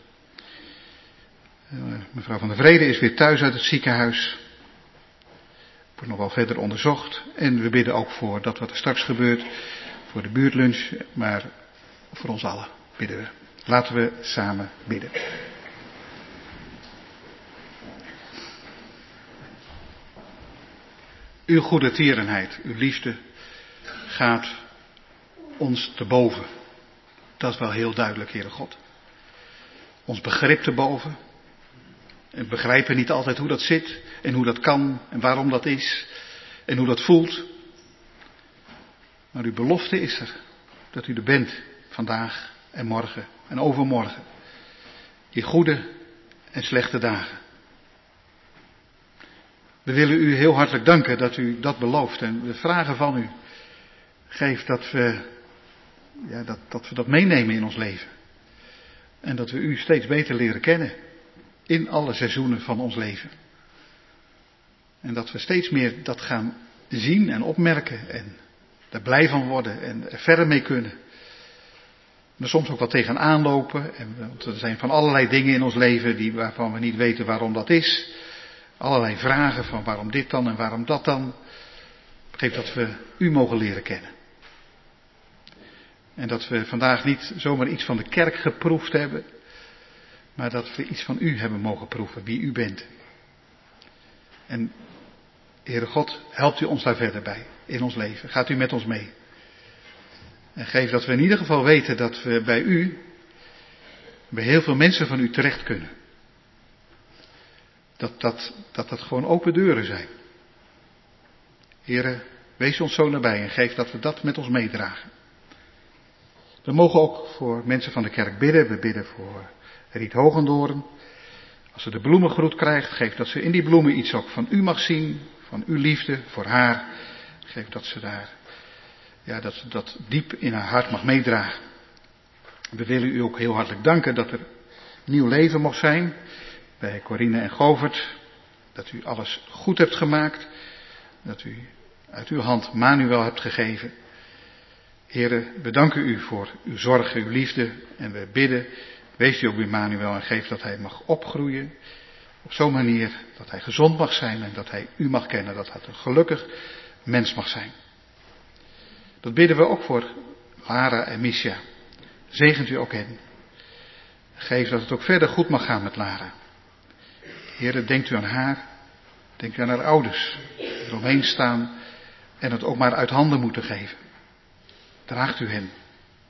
Mevrouw van der Vrede is weer thuis uit het ziekenhuis. Wordt nog wel verder onderzocht. En we bidden ook voor dat wat er straks gebeurt. Voor de buurtlunch. Maar voor ons allen bidden we. Laten we samen bidden. Uw goede tierenheid, uw liefde gaat ons te boven. Dat is wel heel duidelijk, Heere God. Ons begrip te boven. En we begrijpen niet altijd hoe dat zit en hoe dat kan en waarom dat is en hoe dat voelt. Maar uw belofte is er, dat u er bent vandaag en morgen en overmorgen. In goede en slechte dagen. We willen u heel hartelijk danken dat u dat belooft en we vragen van u. Geef dat we dat meenemen in ons leven. En dat we u steeds beter leren kennen. In alle seizoenen van ons leven. En dat we steeds meer dat gaan zien en opmerken. En er blij van worden en er verder mee kunnen. En er soms ook wat tegenaan lopen. Want er zijn van allerlei dingen in ons leven waarvan we niet weten waarom dat is. Allerlei vragen van waarom dit dan en waarom dat dan. Geef dat we u mogen leren kennen. En dat we vandaag niet zomaar iets van de kerk geproefd hebben. Maar dat we iets van u hebben mogen proeven, wie u bent. En Heere God, helpt u ons daar verder bij, in ons leven. Gaat u met ons mee. En geef dat we in ieder geval weten dat we bij u, bij heel veel mensen van u terecht kunnen. Dat gewoon open deuren zijn. Heere, wees ons zo nabij en geef dat we dat met ons meedragen. We mogen ook voor mensen van de kerk bidden. We bidden voor Riet Hogendoorn. Als ze de bloemengroet krijgt, geef dat ze in die bloemen iets ook van u mag zien. Van uw liefde voor haar. Geef dat ze dat diep in haar hart mag meedragen. We willen u ook heel hartelijk danken dat er nieuw leven mocht zijn. Bij Corine en Govert. Dat u alles goed hebt gemaakt. Dat u uit uw hand Manuel hebt gegeven. Heren, we danken u voor uw zorg, uw liefde. En we bidden, wees u ook bij Manuel en geef dat hij mag opgroeien. Op zo'n manier dat hij gezond mag zijn en dat hij u mag kennen. Dat hij een gelukkig mens mag zijn. Dat bidden we ook voor Lara en Misha. Zegent u ook hen. Geef dat het ook verder goed mag gaan met Lara. Heren, denkt u aan haar. Denk u aan haar ouders, die eromheen staan en het ook maar uit handen moeten geven. Draagt u hen.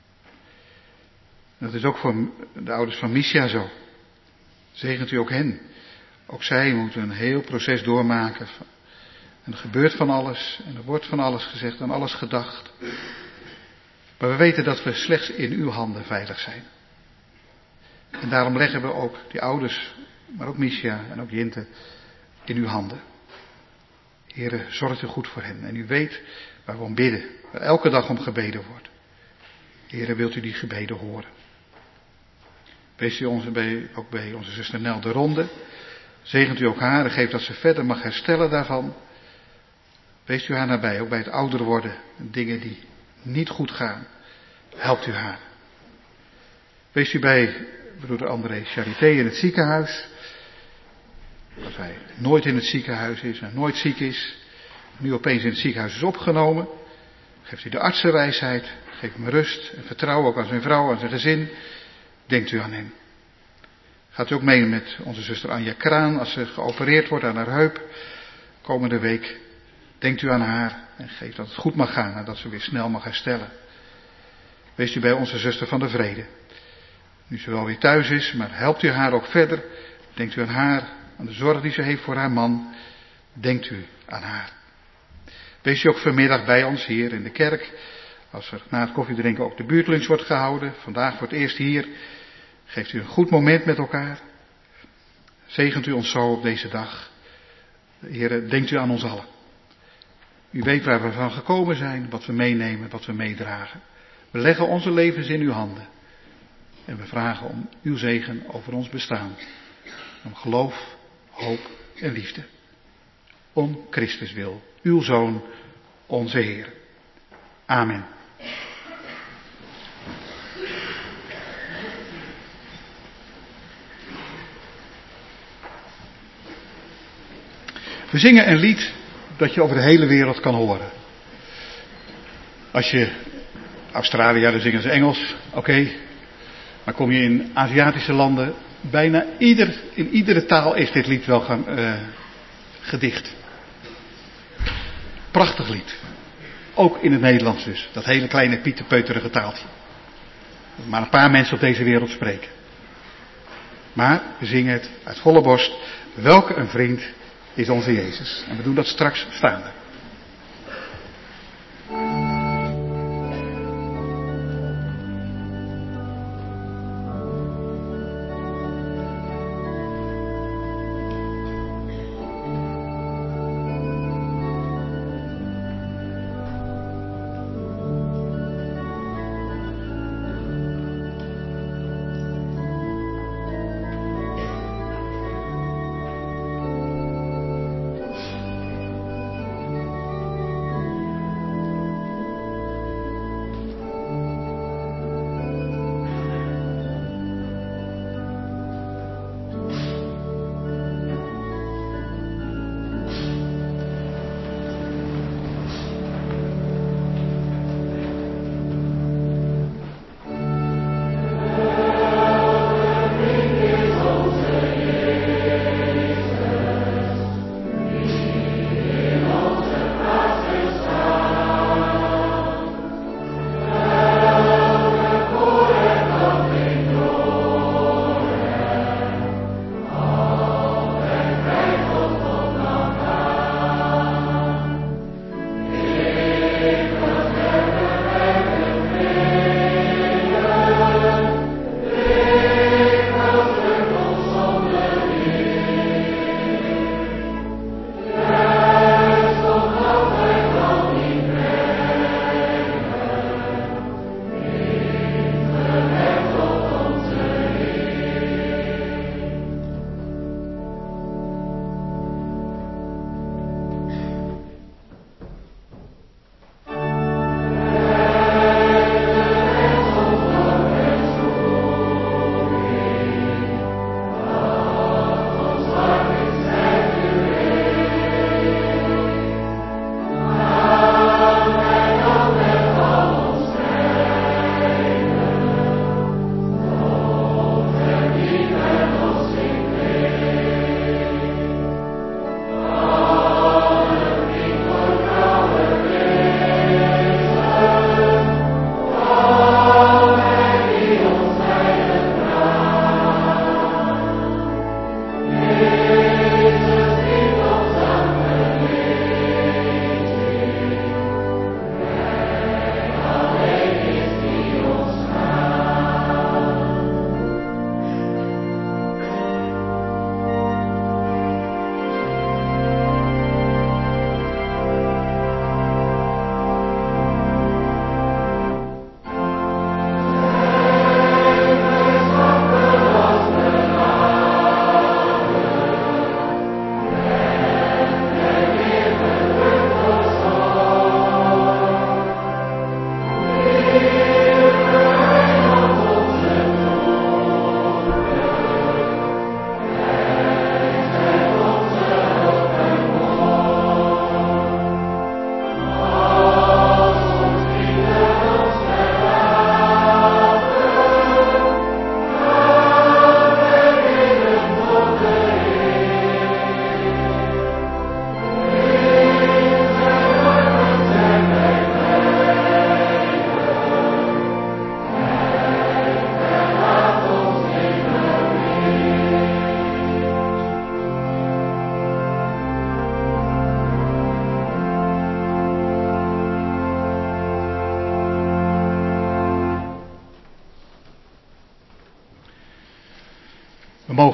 Dat is ook voor de ouders van Misja zo. Zegent u ook hen. Ook zij moeten een heel proces doormaken. En er gebeurt van alles. En er wordt van alles gezegd en alles gedacht. Maar we weten dat we slechts in uw handen veilig zijn. En daarom leggen we ook die ouders, maar ook Misja en ook Jinte, in uw handen. Heere, zorgt u goed voor hen. En u weet waar we om bidden. Waar elke dag om gebeden wordt. Heere, wilt u die gebeden horen. Wees u ook bij onze zuster Nel de Ronde. Zegent u ook haar en geeft dat ze verder mag herstellen daarvan. Wees u haar nabij, ook bij het ouder worden. Dingen die niet goed gaan. Helpt u haar. Wees u bij broeder André Charité in het ziekenhuis. Dat hij nooit in het ziekenhuis is en nooit ziek is. Nu opeens in het ziekenhuis is opgenomen. Geeft u de artsenwijsheid. Geef hem rust en vertrouwen ook aan zijn vrouw, aan zijn gezin. Denkt u aan hem. Gaat u ook mee met onze zuster Anja Kraan als ze geopereerd wordt aan haar heup. Komende week. Denkt u aan haar en geef dat het goed mag gaan en dat ze weer snel mag herstellen. Wees u bij onze zuster van de Vrede. Nu ze wel weer thuis is, maar helpt u haar ook verder. Denkt u aan haar, aan de zorg die ze heeft voor haar man. Denkt u aan haar. Wees u ook vanmiddag bij ons hier in de kerk. Als er na het koffiedrinken ook de buurtlunch wordt gehouden. Vandaag voor het eerst hier. Geeft u een goed moment met elkaar. Zegent u ons zo op deze dag. Heere, denkt u aan ons allen. U weet waar we van gekomen zijn, wat we meenemen, wat we meedragen. We leggen onze levens in uw handen. En we vragen om uw zegen over ons bestaan. Om geloof, hoop en liefde. Om Christus wil, uw Zoon, onze Heer. Amen. We zingen een lied dat je over de hele wereld kan horen. Als je Australië, dan zingen ze Engels, oké. Maar kom je in Aziatische landen, bijna in iedere taal is dit lied wel gedicht. Prachtig lied. Ook in het Nederlands dus. Dat hele kleine pieterpeuterige taaltje. Maar een paar mensen op deze wereld spreken. Maar we zingen het uit volle borst. Welke een vriend is onze Jezus. En we doen dat straks staande.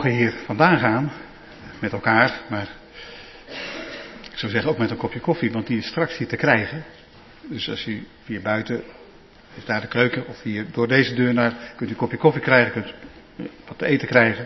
mogen hier vandaan gaan, met elkaar, maar ik zou zeggen ook met een kopje koffie, want die is straks hier te krijgen. Dus als u hier buiten, is daar de keuken, of hier door deze deur naar, kunt u een kopje koffie krijgen, kunt wat te eten krijgen.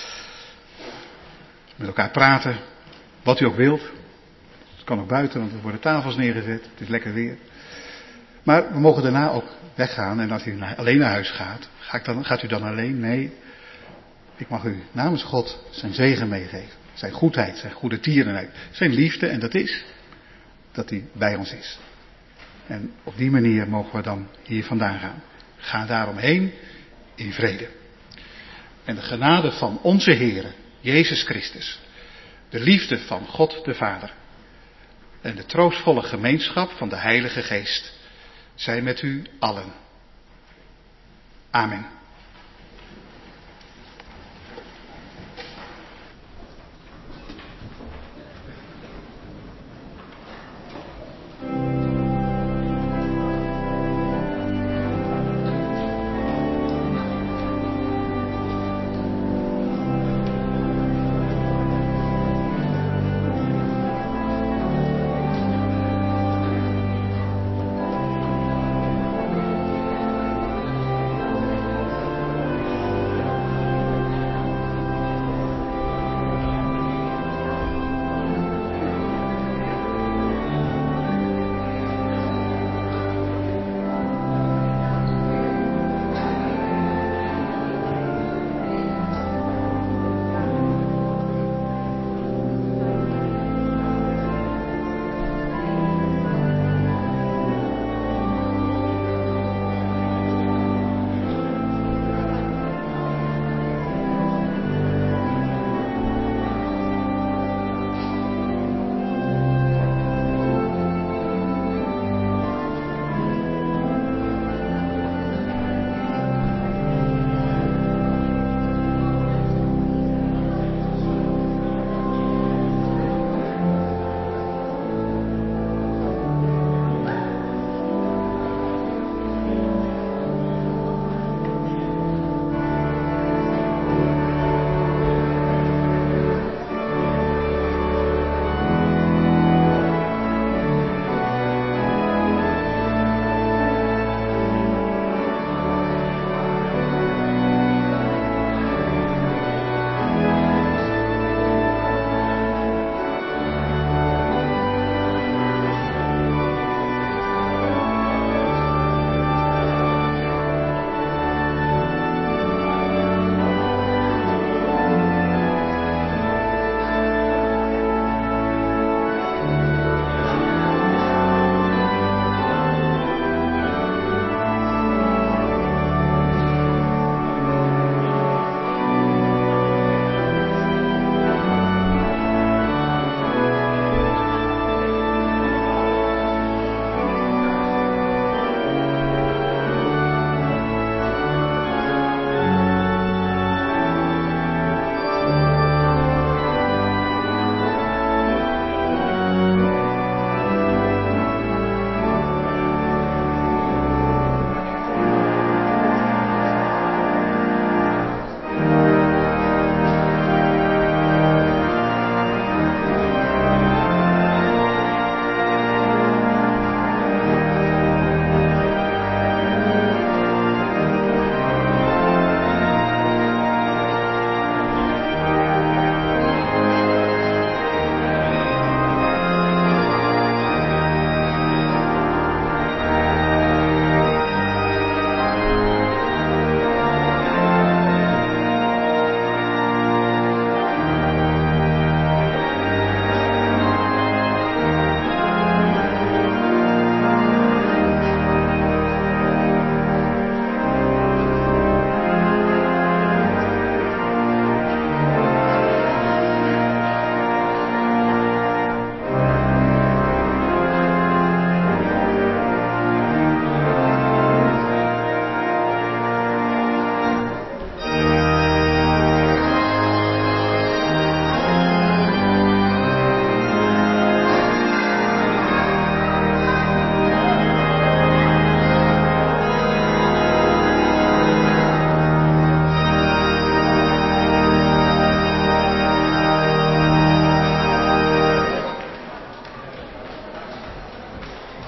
Met elkaar praten, wat u ook wilt. Het kan ook buiten, want er worden tafels neergezet, het is lekker weer. Maar we mogen daarna ook weggaan en als u alleen naar huis gaat, gaat u dan alleen? Nee, ik mag u namens God zijn zegen meegeven. Zijn goedheid, zijn goede tierenheid, zijn liefde en dat is dat hij bij ons is. En op die manier mogen we dan hier vandaan gaan. Ga daaromheen in vrede. En de genade van onze Heere, Jezus Christus, de liefde van God de Vader en de troostvolle gemeenschap van de Heilige Geest zijn met u allen. Amen.